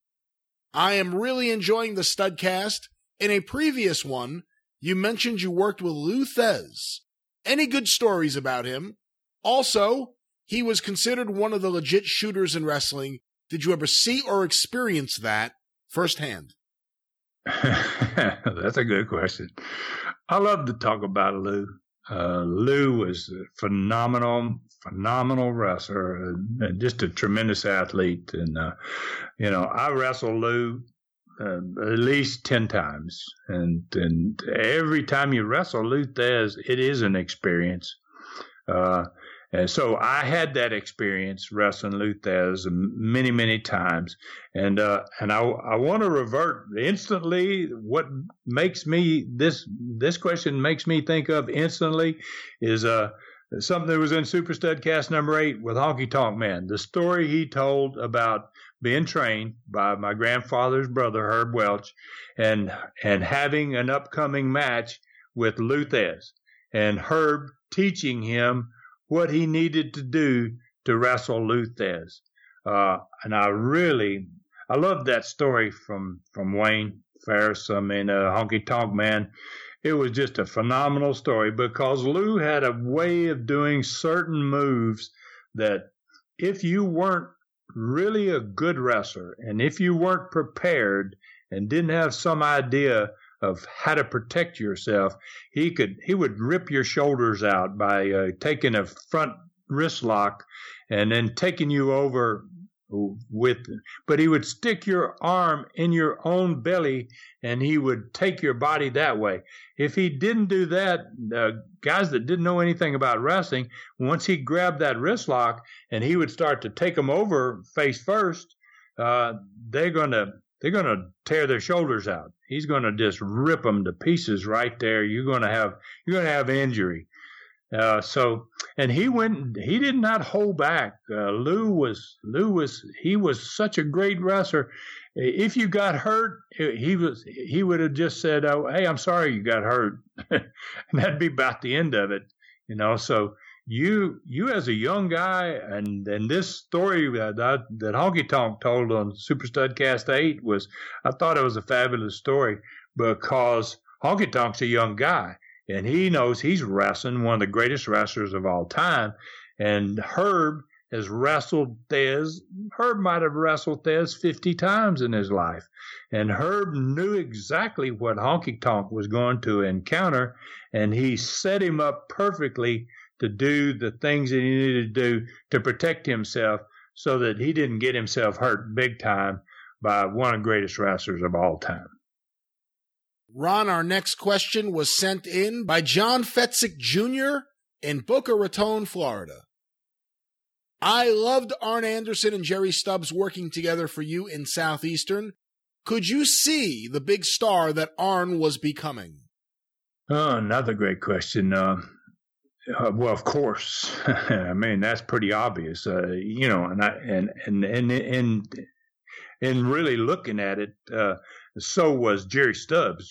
I am really enjoying the Studcast. In a previous one, you mentioned you worked with Lou Thesz. Any good stories about him? Also, he was considered one of the legit shooters in wrestling. Did you ever see or experience that firsthand? That's a good question. I love to talk about Lou. Uh, Lou was a phenomenal, phenomenal wrestler, uh, just a tremendous athlete. And, uh, you know, I wrestled Lou uh, at least ten times. And, and every time you wrestle Lou Thesz, it is an experience. Uh, and so I had that experience wrestling Lou Thesz many, many times. And, uh, and I, I want to revert instantly. What makes me, this, this question makes me think of instantly is, uh, something that was in Super Studcast number eight with Honky Tonk Man. The story he told about being trained by my grandfather's brother, Herb Welch, and, and having an upcoming match with Lou Thesz, and Herb teaching him what he needed to do to wrestle Lou Thesz. Uh, and I really, I love that story from, from Wayne Ferris. I mean, uh, Honky Tonk Man. It was just a phenomenal story because Lou had a way of doing certain moves that if you weren't really a good wrestler and if you weren't prepared and didn't have some idea of how to protect yourself, he could he would rip your shoulders out by uh, taking a front wrist lock and then taking you over with, but he would stick your arm in your own belly and he would take your body that way. If he didn't do that, uh, guys that didn't know anything about wrestling, once he grabbed that wrist lock and he would start to take them over face first, uh, they're gonna they're gonna tear their shoulders out. He's gonna just rip them to pieces right there. You're gonna have you're gonna have injury. Uh, so, and he went, he did not hold back. Uh, Lou was, Lou was, he was such a great wrestler. If you got hurt, he was, he would have just said, oh, hey, I'm sorry you got hurt. And that'd be about the end of it, you know? So you, you as a young guy, and, and this story that, that, that Honky Tonk told on Super Studcast eight was, I thought it was a fabulous story because Honky Tonk's a young guy. And he knows he's wrestling one of the greatest wrestlers of all time. And Herb has wrestled Thesz. Herb might have wrestled Thesz fifty times in his life. And Herb knew exactly what Honky Tonk was going to encounter. And he set him up perfectly to do the things that he needed to do to protect himself so that he didn't get himself hurt big time by one of the greatest wrestlers of all time. Ron, our next question was sent in by John Fetzik Junior in Boca Raton, Florida. I loved Arn Anderson and Jerry Stubbs working together for you in Southeastern. Could you see the big star that Arn was becoming? Oh, another great question. Uh, uh, well, of course. I mean, that's pretty obvious. Uh, you know, and I and and and and and really looking at it, uh, so was Jerry Stubbs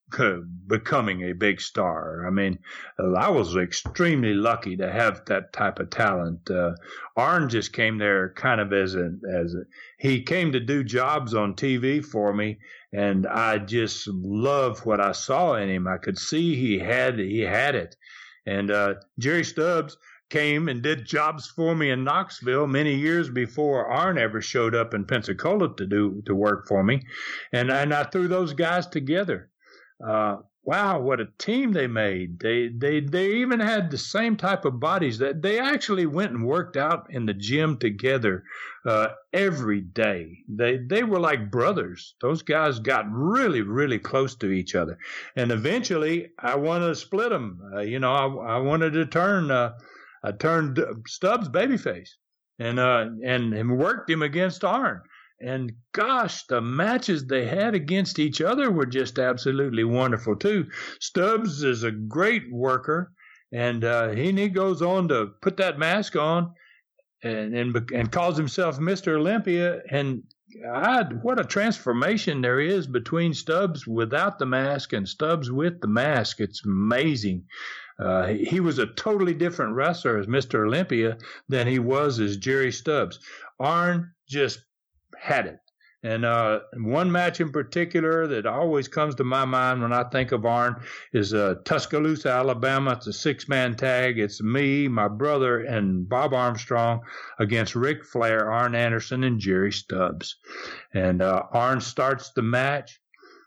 becoming a big star. I mean, I was extremely lucky to have that type of talent. Uh, Arn just came there kind of as a, as a, he came to do jobs on T V for me, and I just loved what I saw in him. I could see he had, he had it. And, uh, Jerry Stubbs came and did jobs for me in Knoxville many years before Arn ever showed up in Pensacola to do, to work for me. And, and I threw those guys together. Uh, wow, what a team they made. They, they, they even had the same type of bodies that they actually went and worked out in the gym together, uh, every day. They, they were like brothers. Those guys got really, really close to each other. And eventually I wanted to split them. Uh, you know, I, I wanted to turn, uh, I turned Stubbs babyface and, uh, and, and worked him against Arn. And gosh, the matches they had against each other were just absolutely wonderful too. Stubbs is a great worker, and uh, he, he goes on to put that mask on and and, and calls himself Mister Olympia. And God, what a transformation there is between Stubbs without the mask and Stubbs with the mask. It's amazing. Uh, he, he was a totally different wrestler as Mister Olympia than he was as Jerry Stubbs. Arn just had it. And uh, one match in particular that always comes to my mind when I think of Arn is uh, Tuscaloosa, Alabama. It's a six-man tag. It's me, my brother, and Bob Armstrong against Ric Flair, Arn Anderson, and Jerry Stubbs. And uh, Arn starts the match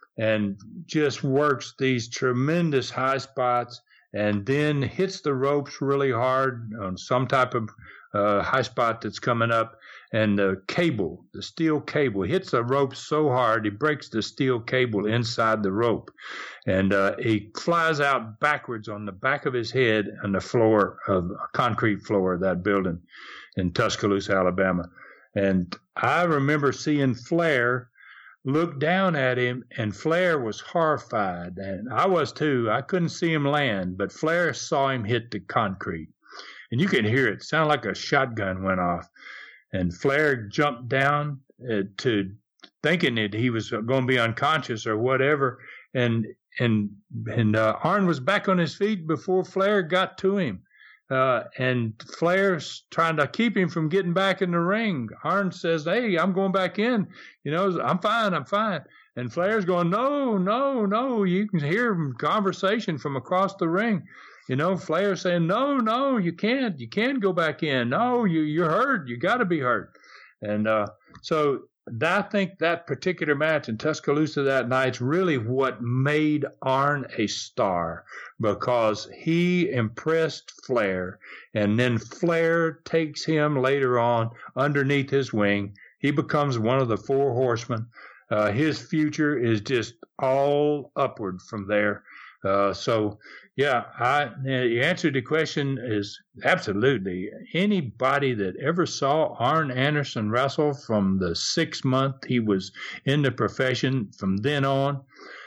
and just works these tremendous high spots and then hits the ropes really hard on some type of uh, high spot that's coming up. And the cable, the steel cable, hits the rope so hard, he breaks the steel cable inside the rope. And uh, he flies out backwards on the back of his head on the floor of a concrete floor of that building in Tuscaloosa, Alabama. And I remember seeing Flair look down at him, and Flair was horrified. And I was too. I couldn't see him land, but Flair saw him hit the concrete. And you can hear it. It sounded like a shotgun went off. And Flair jumped down uh, to thinking that he was going to be unconscious or whatever. And and and uh, Arn was back on his feet before Flair got to him. Uh, and Flair's trying to keep him from getting back in the ring. Arn says, "Hey, I'm going back in. You know, I'm fine, I'm fine." And Flair's going, "No, no, no." You can hear conversation from across the ring. You know, Flair saying, no, no, you can't. You can't go back in. No, you, you're hurt. You got to be hurt. And uh, so I think that particular match in Tuscaloosa that night's really what made Arn a star, because he impressed Flair. And then Flair takes him later on underneath his wing. He becomes one of the four horsemen. Uh, his future is just all upward from there. Uh, so, yeah, I, the answer to the question is absolutely. Anybody that ever saw Arn Anderson wrestle from the sixth month he was in the profession from then on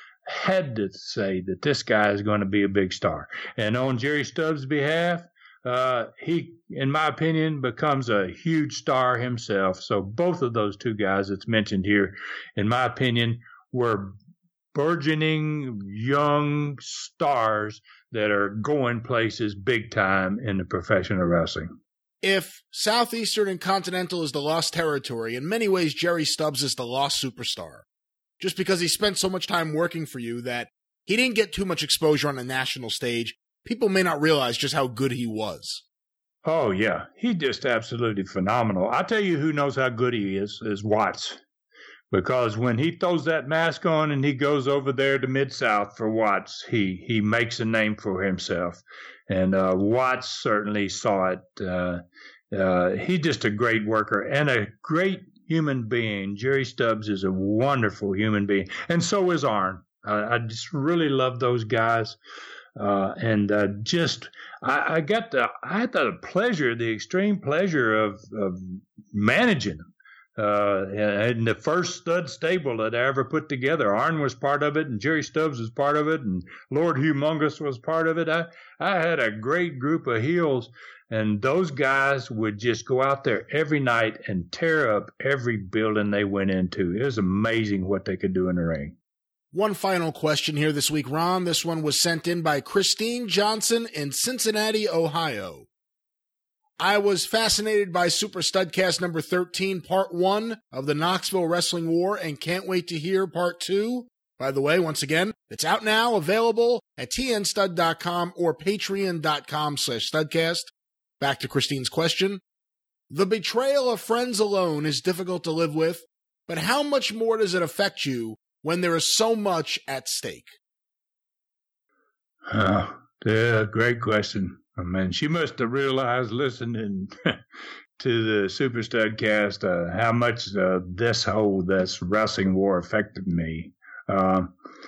had to say that this guy is going to be a big star. And on Jerry Stubbs' behalf, uh, he, in my opinion, becomes a huge star himself. So both of those two guys that's mentioned here, in my opinion, were burgeoning young stars that are going places big time in the profession of wrestling. If Southeastern and Continental is the lost territory, in many ways Jerry Stubbs is the lost superstar. Just because he spent so much time working for you that he didn't get too much exposure on the national stage, people may not realize just how good he was. Oh, yeah. He's just absolutely phenomenal. I tell you who knows how good he is, is Watts. Because when he throws that mask on and he goes over there to Mid-South for Watts, he, he makes a name for himself. And uh, Watts certainly saw it. Uh, uh, he's just a great worker and a great human being. Jerry Stubbs is a wonderful human being. And so is Arn. Uh, I just really love those guys. Uh, and uh, just, I, I got the, I had the pleasure, the extreme pleasure of, of managing them. Uh, and the first stud stable that I ever put together, Arn was part of it, and Jerry Stubbs was part of it, and Lord Humongous was part of it. I, I had a great group of heels, and those guys would just go out there every night and tear up every building they went into. It was amazing what they could do in the ring. One final question here this week, Ron. This one was sent in by Christine Johnson in Cincinnati, Ohio. I was fascinated by Super Studcast number thirteen, part one of the Knoxville Wrestling War, and can't wait to hear part two. By the way, once again, it's out now, available at t n stud dot com or patreon.com slash studcast. Back to Christine's question. The betrayal of friends alone is difficult to live with, but how much more does it affect you when there is so much at stake? Oh, yeah, great question. I mean, she must have realized listening to the Super Studcast uh, how much uh, this whole this wrestling war affected me. Uh,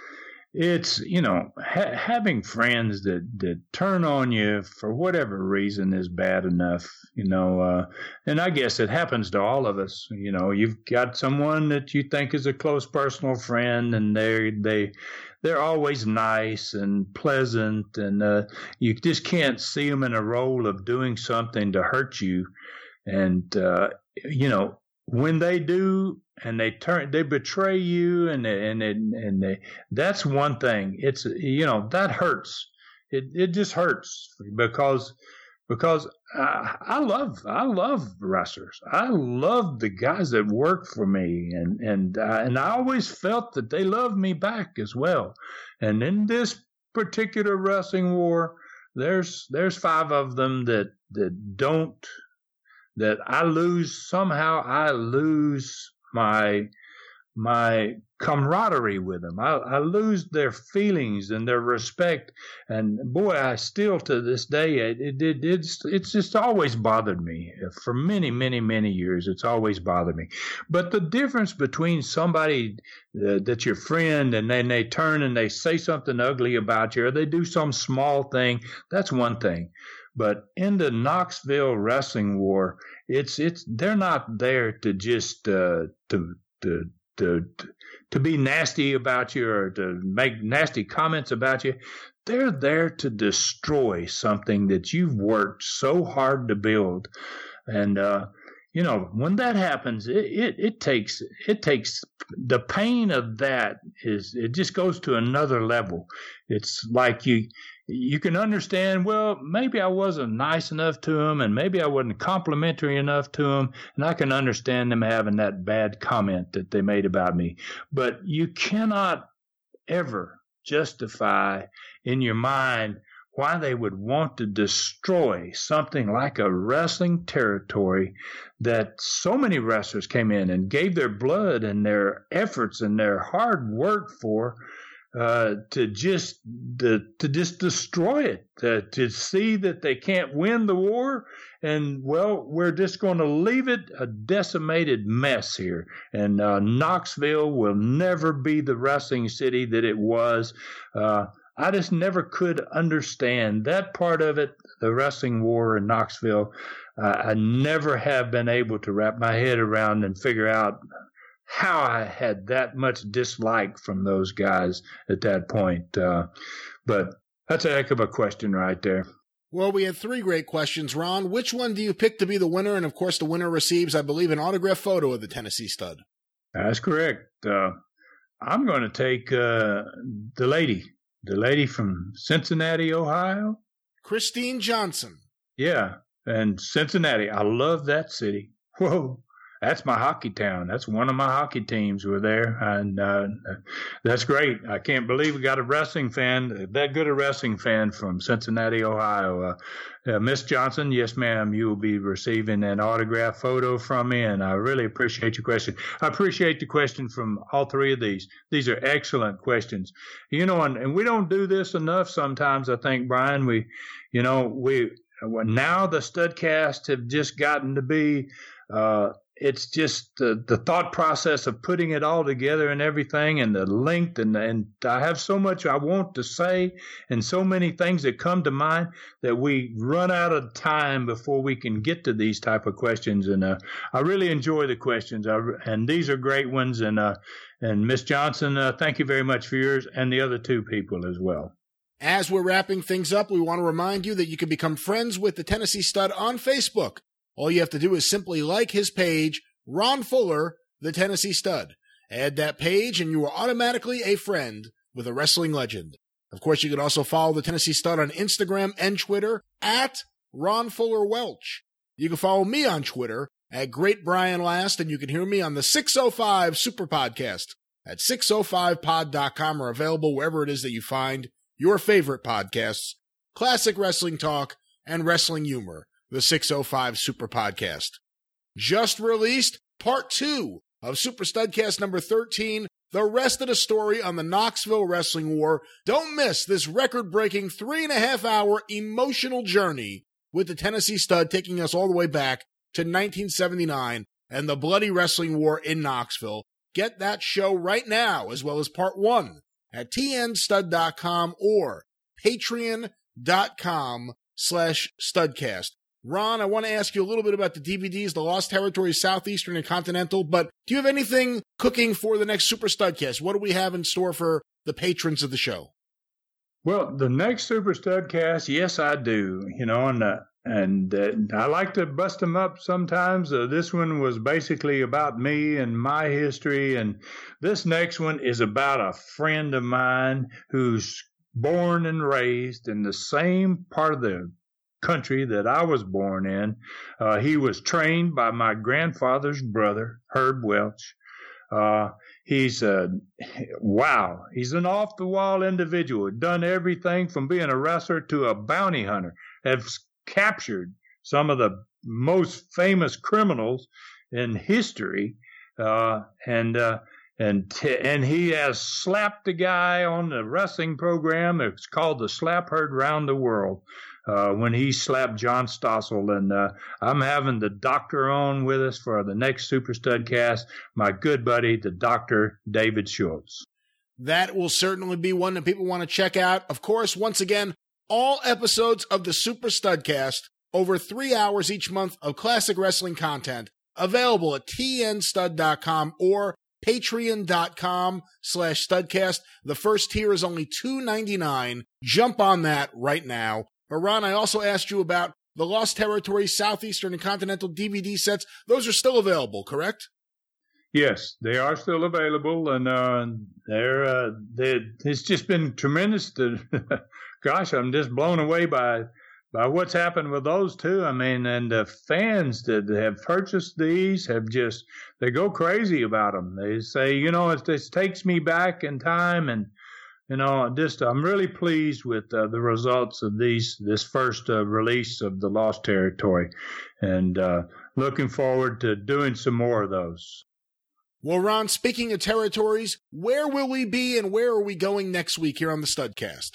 it's, you know, ha- having friends that, that turn on you for whatever reason is bad enough, you know, uh, and I guess it happens to all of us. You know, you've got someone that you think is a close personal friend, and they they they're always nice and pleasant, and uh, you just can't see them in a role of doing something to hurt you. And, uh, you know, when they do, and they turn, they betray you, and they, and they, and they, that's one thing. It's, you know, that hurts. It it just hurts because because I, I love I love wrestlers. I love the guys that work for me, and and uh, and I always felt that they loved me back as well. And in this particular wrestling war, there's there's five of them that that don't. That I lose somehow. I lose my my camaraderie with them. I, I lose their feelings and their respect. And boy, I still to this day, it, it, it it's it's just always bothered me for many, many, many years. It's always bothered me. But the difference between somebody uh, that's your friend, and then they turn and they say something ugly about you, or they do some small thing, that's one thing. But in the Knoxville wrestling war, it's it's they're not there to just uh, to to to to be nasty about you or to make nasty comments about you. They're there to destroy something that you've worked so hard to build. And uh, you know, when that happens, it, it it takes it takes the pain of that is it just goes to another level. It's like you. You can understand, well, maybe I wasn't nice enough to him, and maybe I wasn't complimentary enough to him, and I can understand them having that bad comment that they made about me. But you cannot ever justify in your mind why they would want to destroy something like a wrestling territory that so many wrestlers came in and gave their blood and their efforts and their hard work for. Uh, to just to, to just destroy it, to, to see that they can't win the war, and well, we're just going to leave it a decimated mess here. And uh, Knoxville will never be the wrestling city that it was. Uh, I just never could understand that part of it, the wrestling war in Knoxville. Uh, I never have been able to wrap my head around and figure out how I had that much dislike from those guys at that point. Uh, but that's a heck of a question right there. Well, we had three great questions, Ron. Which one do you pick to be the winner? And, of course, the winner receives, I believe, an autographed photo of the Tennessee Stud. That's correct. Uh, I'm going to take uh, the lady, the lady from Cincinnati, Ohio. Christine Johnson. Yeah, and Cincinnati. I love that city. Whoa. That's my hockey town. That's one of my hockey teams were there, and uh, that's great. I can't believe we got a wrestling fan, that good a wrestling fan from Cincinnati, Ohio. Uh, uh, Miss Johnson, yes, ma'am, you will be receiving an autographed photo from me, and I really appreciate your question. I appreciate the question from all three of these. These are excellent questions. You know, and, and we don't do this enough sometimes, I think, Brian. We, you know, we now the Studcast have just gotten to be uh, – it's just the, the thought process of putting it all together and everything, and the length, and and I have so much I want to say, and so many things that come to mind that we run out of time before we can get to these type of questions. And uh, I really enjoy the questions, I, and these are great ones. And uh, and Miss Johnson, uh, thank you very much for yours, and the other two people as well. As we're wrapping things up, we want to remind you that you can become friends with the Tennessee Stud on Facebook. All you have to do is simply like his page, Ron Fuller, the Tennessee Stud. Add that page and you are automatically a friend with a wrestling legend. Of course, you can also follow the Tennessee Stud on Instagram and Twitter at Ron Fuller Welch. You can follow me on Twitter at Great Brian Last, and you can hear me on the six oh five Super Podcast at six oh five pod dot com, or available wherever it is that you find your favorite podcasts, classic wrestling talk, and wrestling humor, the six oh five Super Podcast. Just released part two of Super Studcast number thirteen, the rest of the story on the Knoxville Wrestling War. Don't miss this record-breaking three and a half hour emotional journey with the Tennessee Stud, taking us all the way back to nineteen seventy-nine and the bloody wrestling war in Knoxville. Get that show right now, as well as part one, at T N stud dot com or patreon dot com slash studcast. Ron, I want to ask you a little bit about the D V Ds, the Lost Territories, Southeastern and Continental, but do you have anything cooking for the next Super Studcast? What do we have in store for the patrons of the show? Well, the next Super Studcast, yes, I do. You know, and uh, and uh, I like to bust them up sometimes. Uh, this one was basically about me and my history, and this next one is about a friend of mine who's born and raised in the same part of the country that I was born in. Uh, he was trained by my grandfather's brother, Herb Welch. Uh, he's a, wow, he's an off-the-wall individual, done everything from being a wrestler to a bounty hunter, has captured some of the most famous criminals in history, uh, and uh, and t- and he has slapped a guy on the wrestling program. It's called the Slap Heard Round the World. Uh, when he slapped John Stossel, and uh, I'm having the doctor on with us for the next Super Studcast, my good buddy, the Doctor David Schultz. That will certainly be one that people want to check out. Of course, once again, all episodes of the Super Studcast, over three hours each month of classic wrestling content, available at T N stud dot com or patreon dot com slash studcast. The first tier is only two ninety-nine. Jump on that right now. But Ron, I also asked you about the Lost Territories, Southeastern and Continental D V D sets. Those are still available, correct? Yes, they are still available, and uh, they're, uh, they're, it's just been tremendous. To, gosh, I'm just blown away by by what's happened with those two. I mean, and the fans that have purchased these have just, they go crazy about them. They say, you know, it just takes me back in time, and you know, just I'm really pleased with uh, the results of these this first uh, release of the Lost Territory, and uh, looking forward to doing some more of those. Well, Ron, speaking of territories, where will we be and where are we going next week here on the Studcast?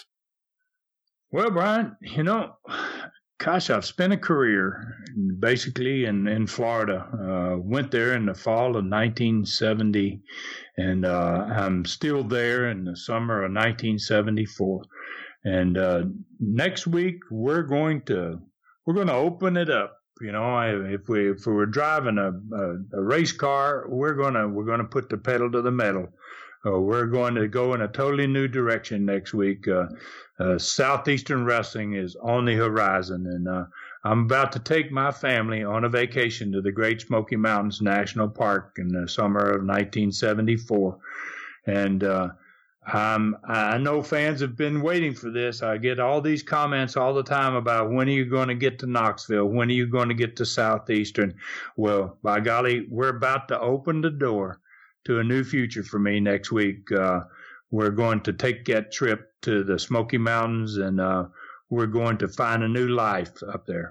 Well, Brian, you know, gosh, I've spent a career basically in, in Florida. Uh, went there in the fall of nineteen seventy, and uh, I'm still there in the summer of nineteen seventy-four. And uh, next week we're going to we're going to open it up. You know, if we if we were driving a, a, a race car, we're gonna we're gonna put the pedal to the metal. Uh, we're going to go in a totally new direction next week. Uh, uh, Southeastern wrestling is on the horizon, and uh, I'm about to take my family on a vacation to the Great Smoky Mountains National Park in the summer of nineteen seventy-four. And uh, I'm, I know fans have been waiting for this. I get all these comments all the time about when are you going to get to Knoxville? When are you going to get to Southeastern? Well, by golly, we're about to open the door to a new future for me next week. Uh, we're going to take that trip to the Smoky Mountains, and uh, we're going to find a new life up there.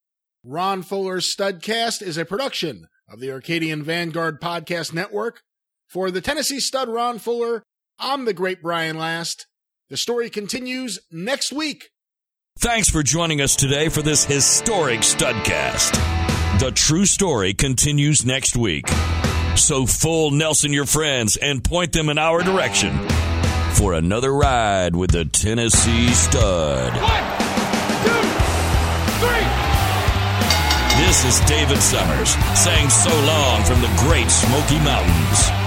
Ron Fuller's Studcast is a production of the Arcadian Vanguard Podcast Network. For the Tennessee Stud Ron Fuller, I'm the Great Brian Last. The story continues next week. Thanks for joining us today for this historic Studcast. The true story continues next week. So full Nelson your friends and point them in our direction for another ride with the Tennessee Stud. One, two, three. This is David Summers saying so long from the Great Smoky Mountains.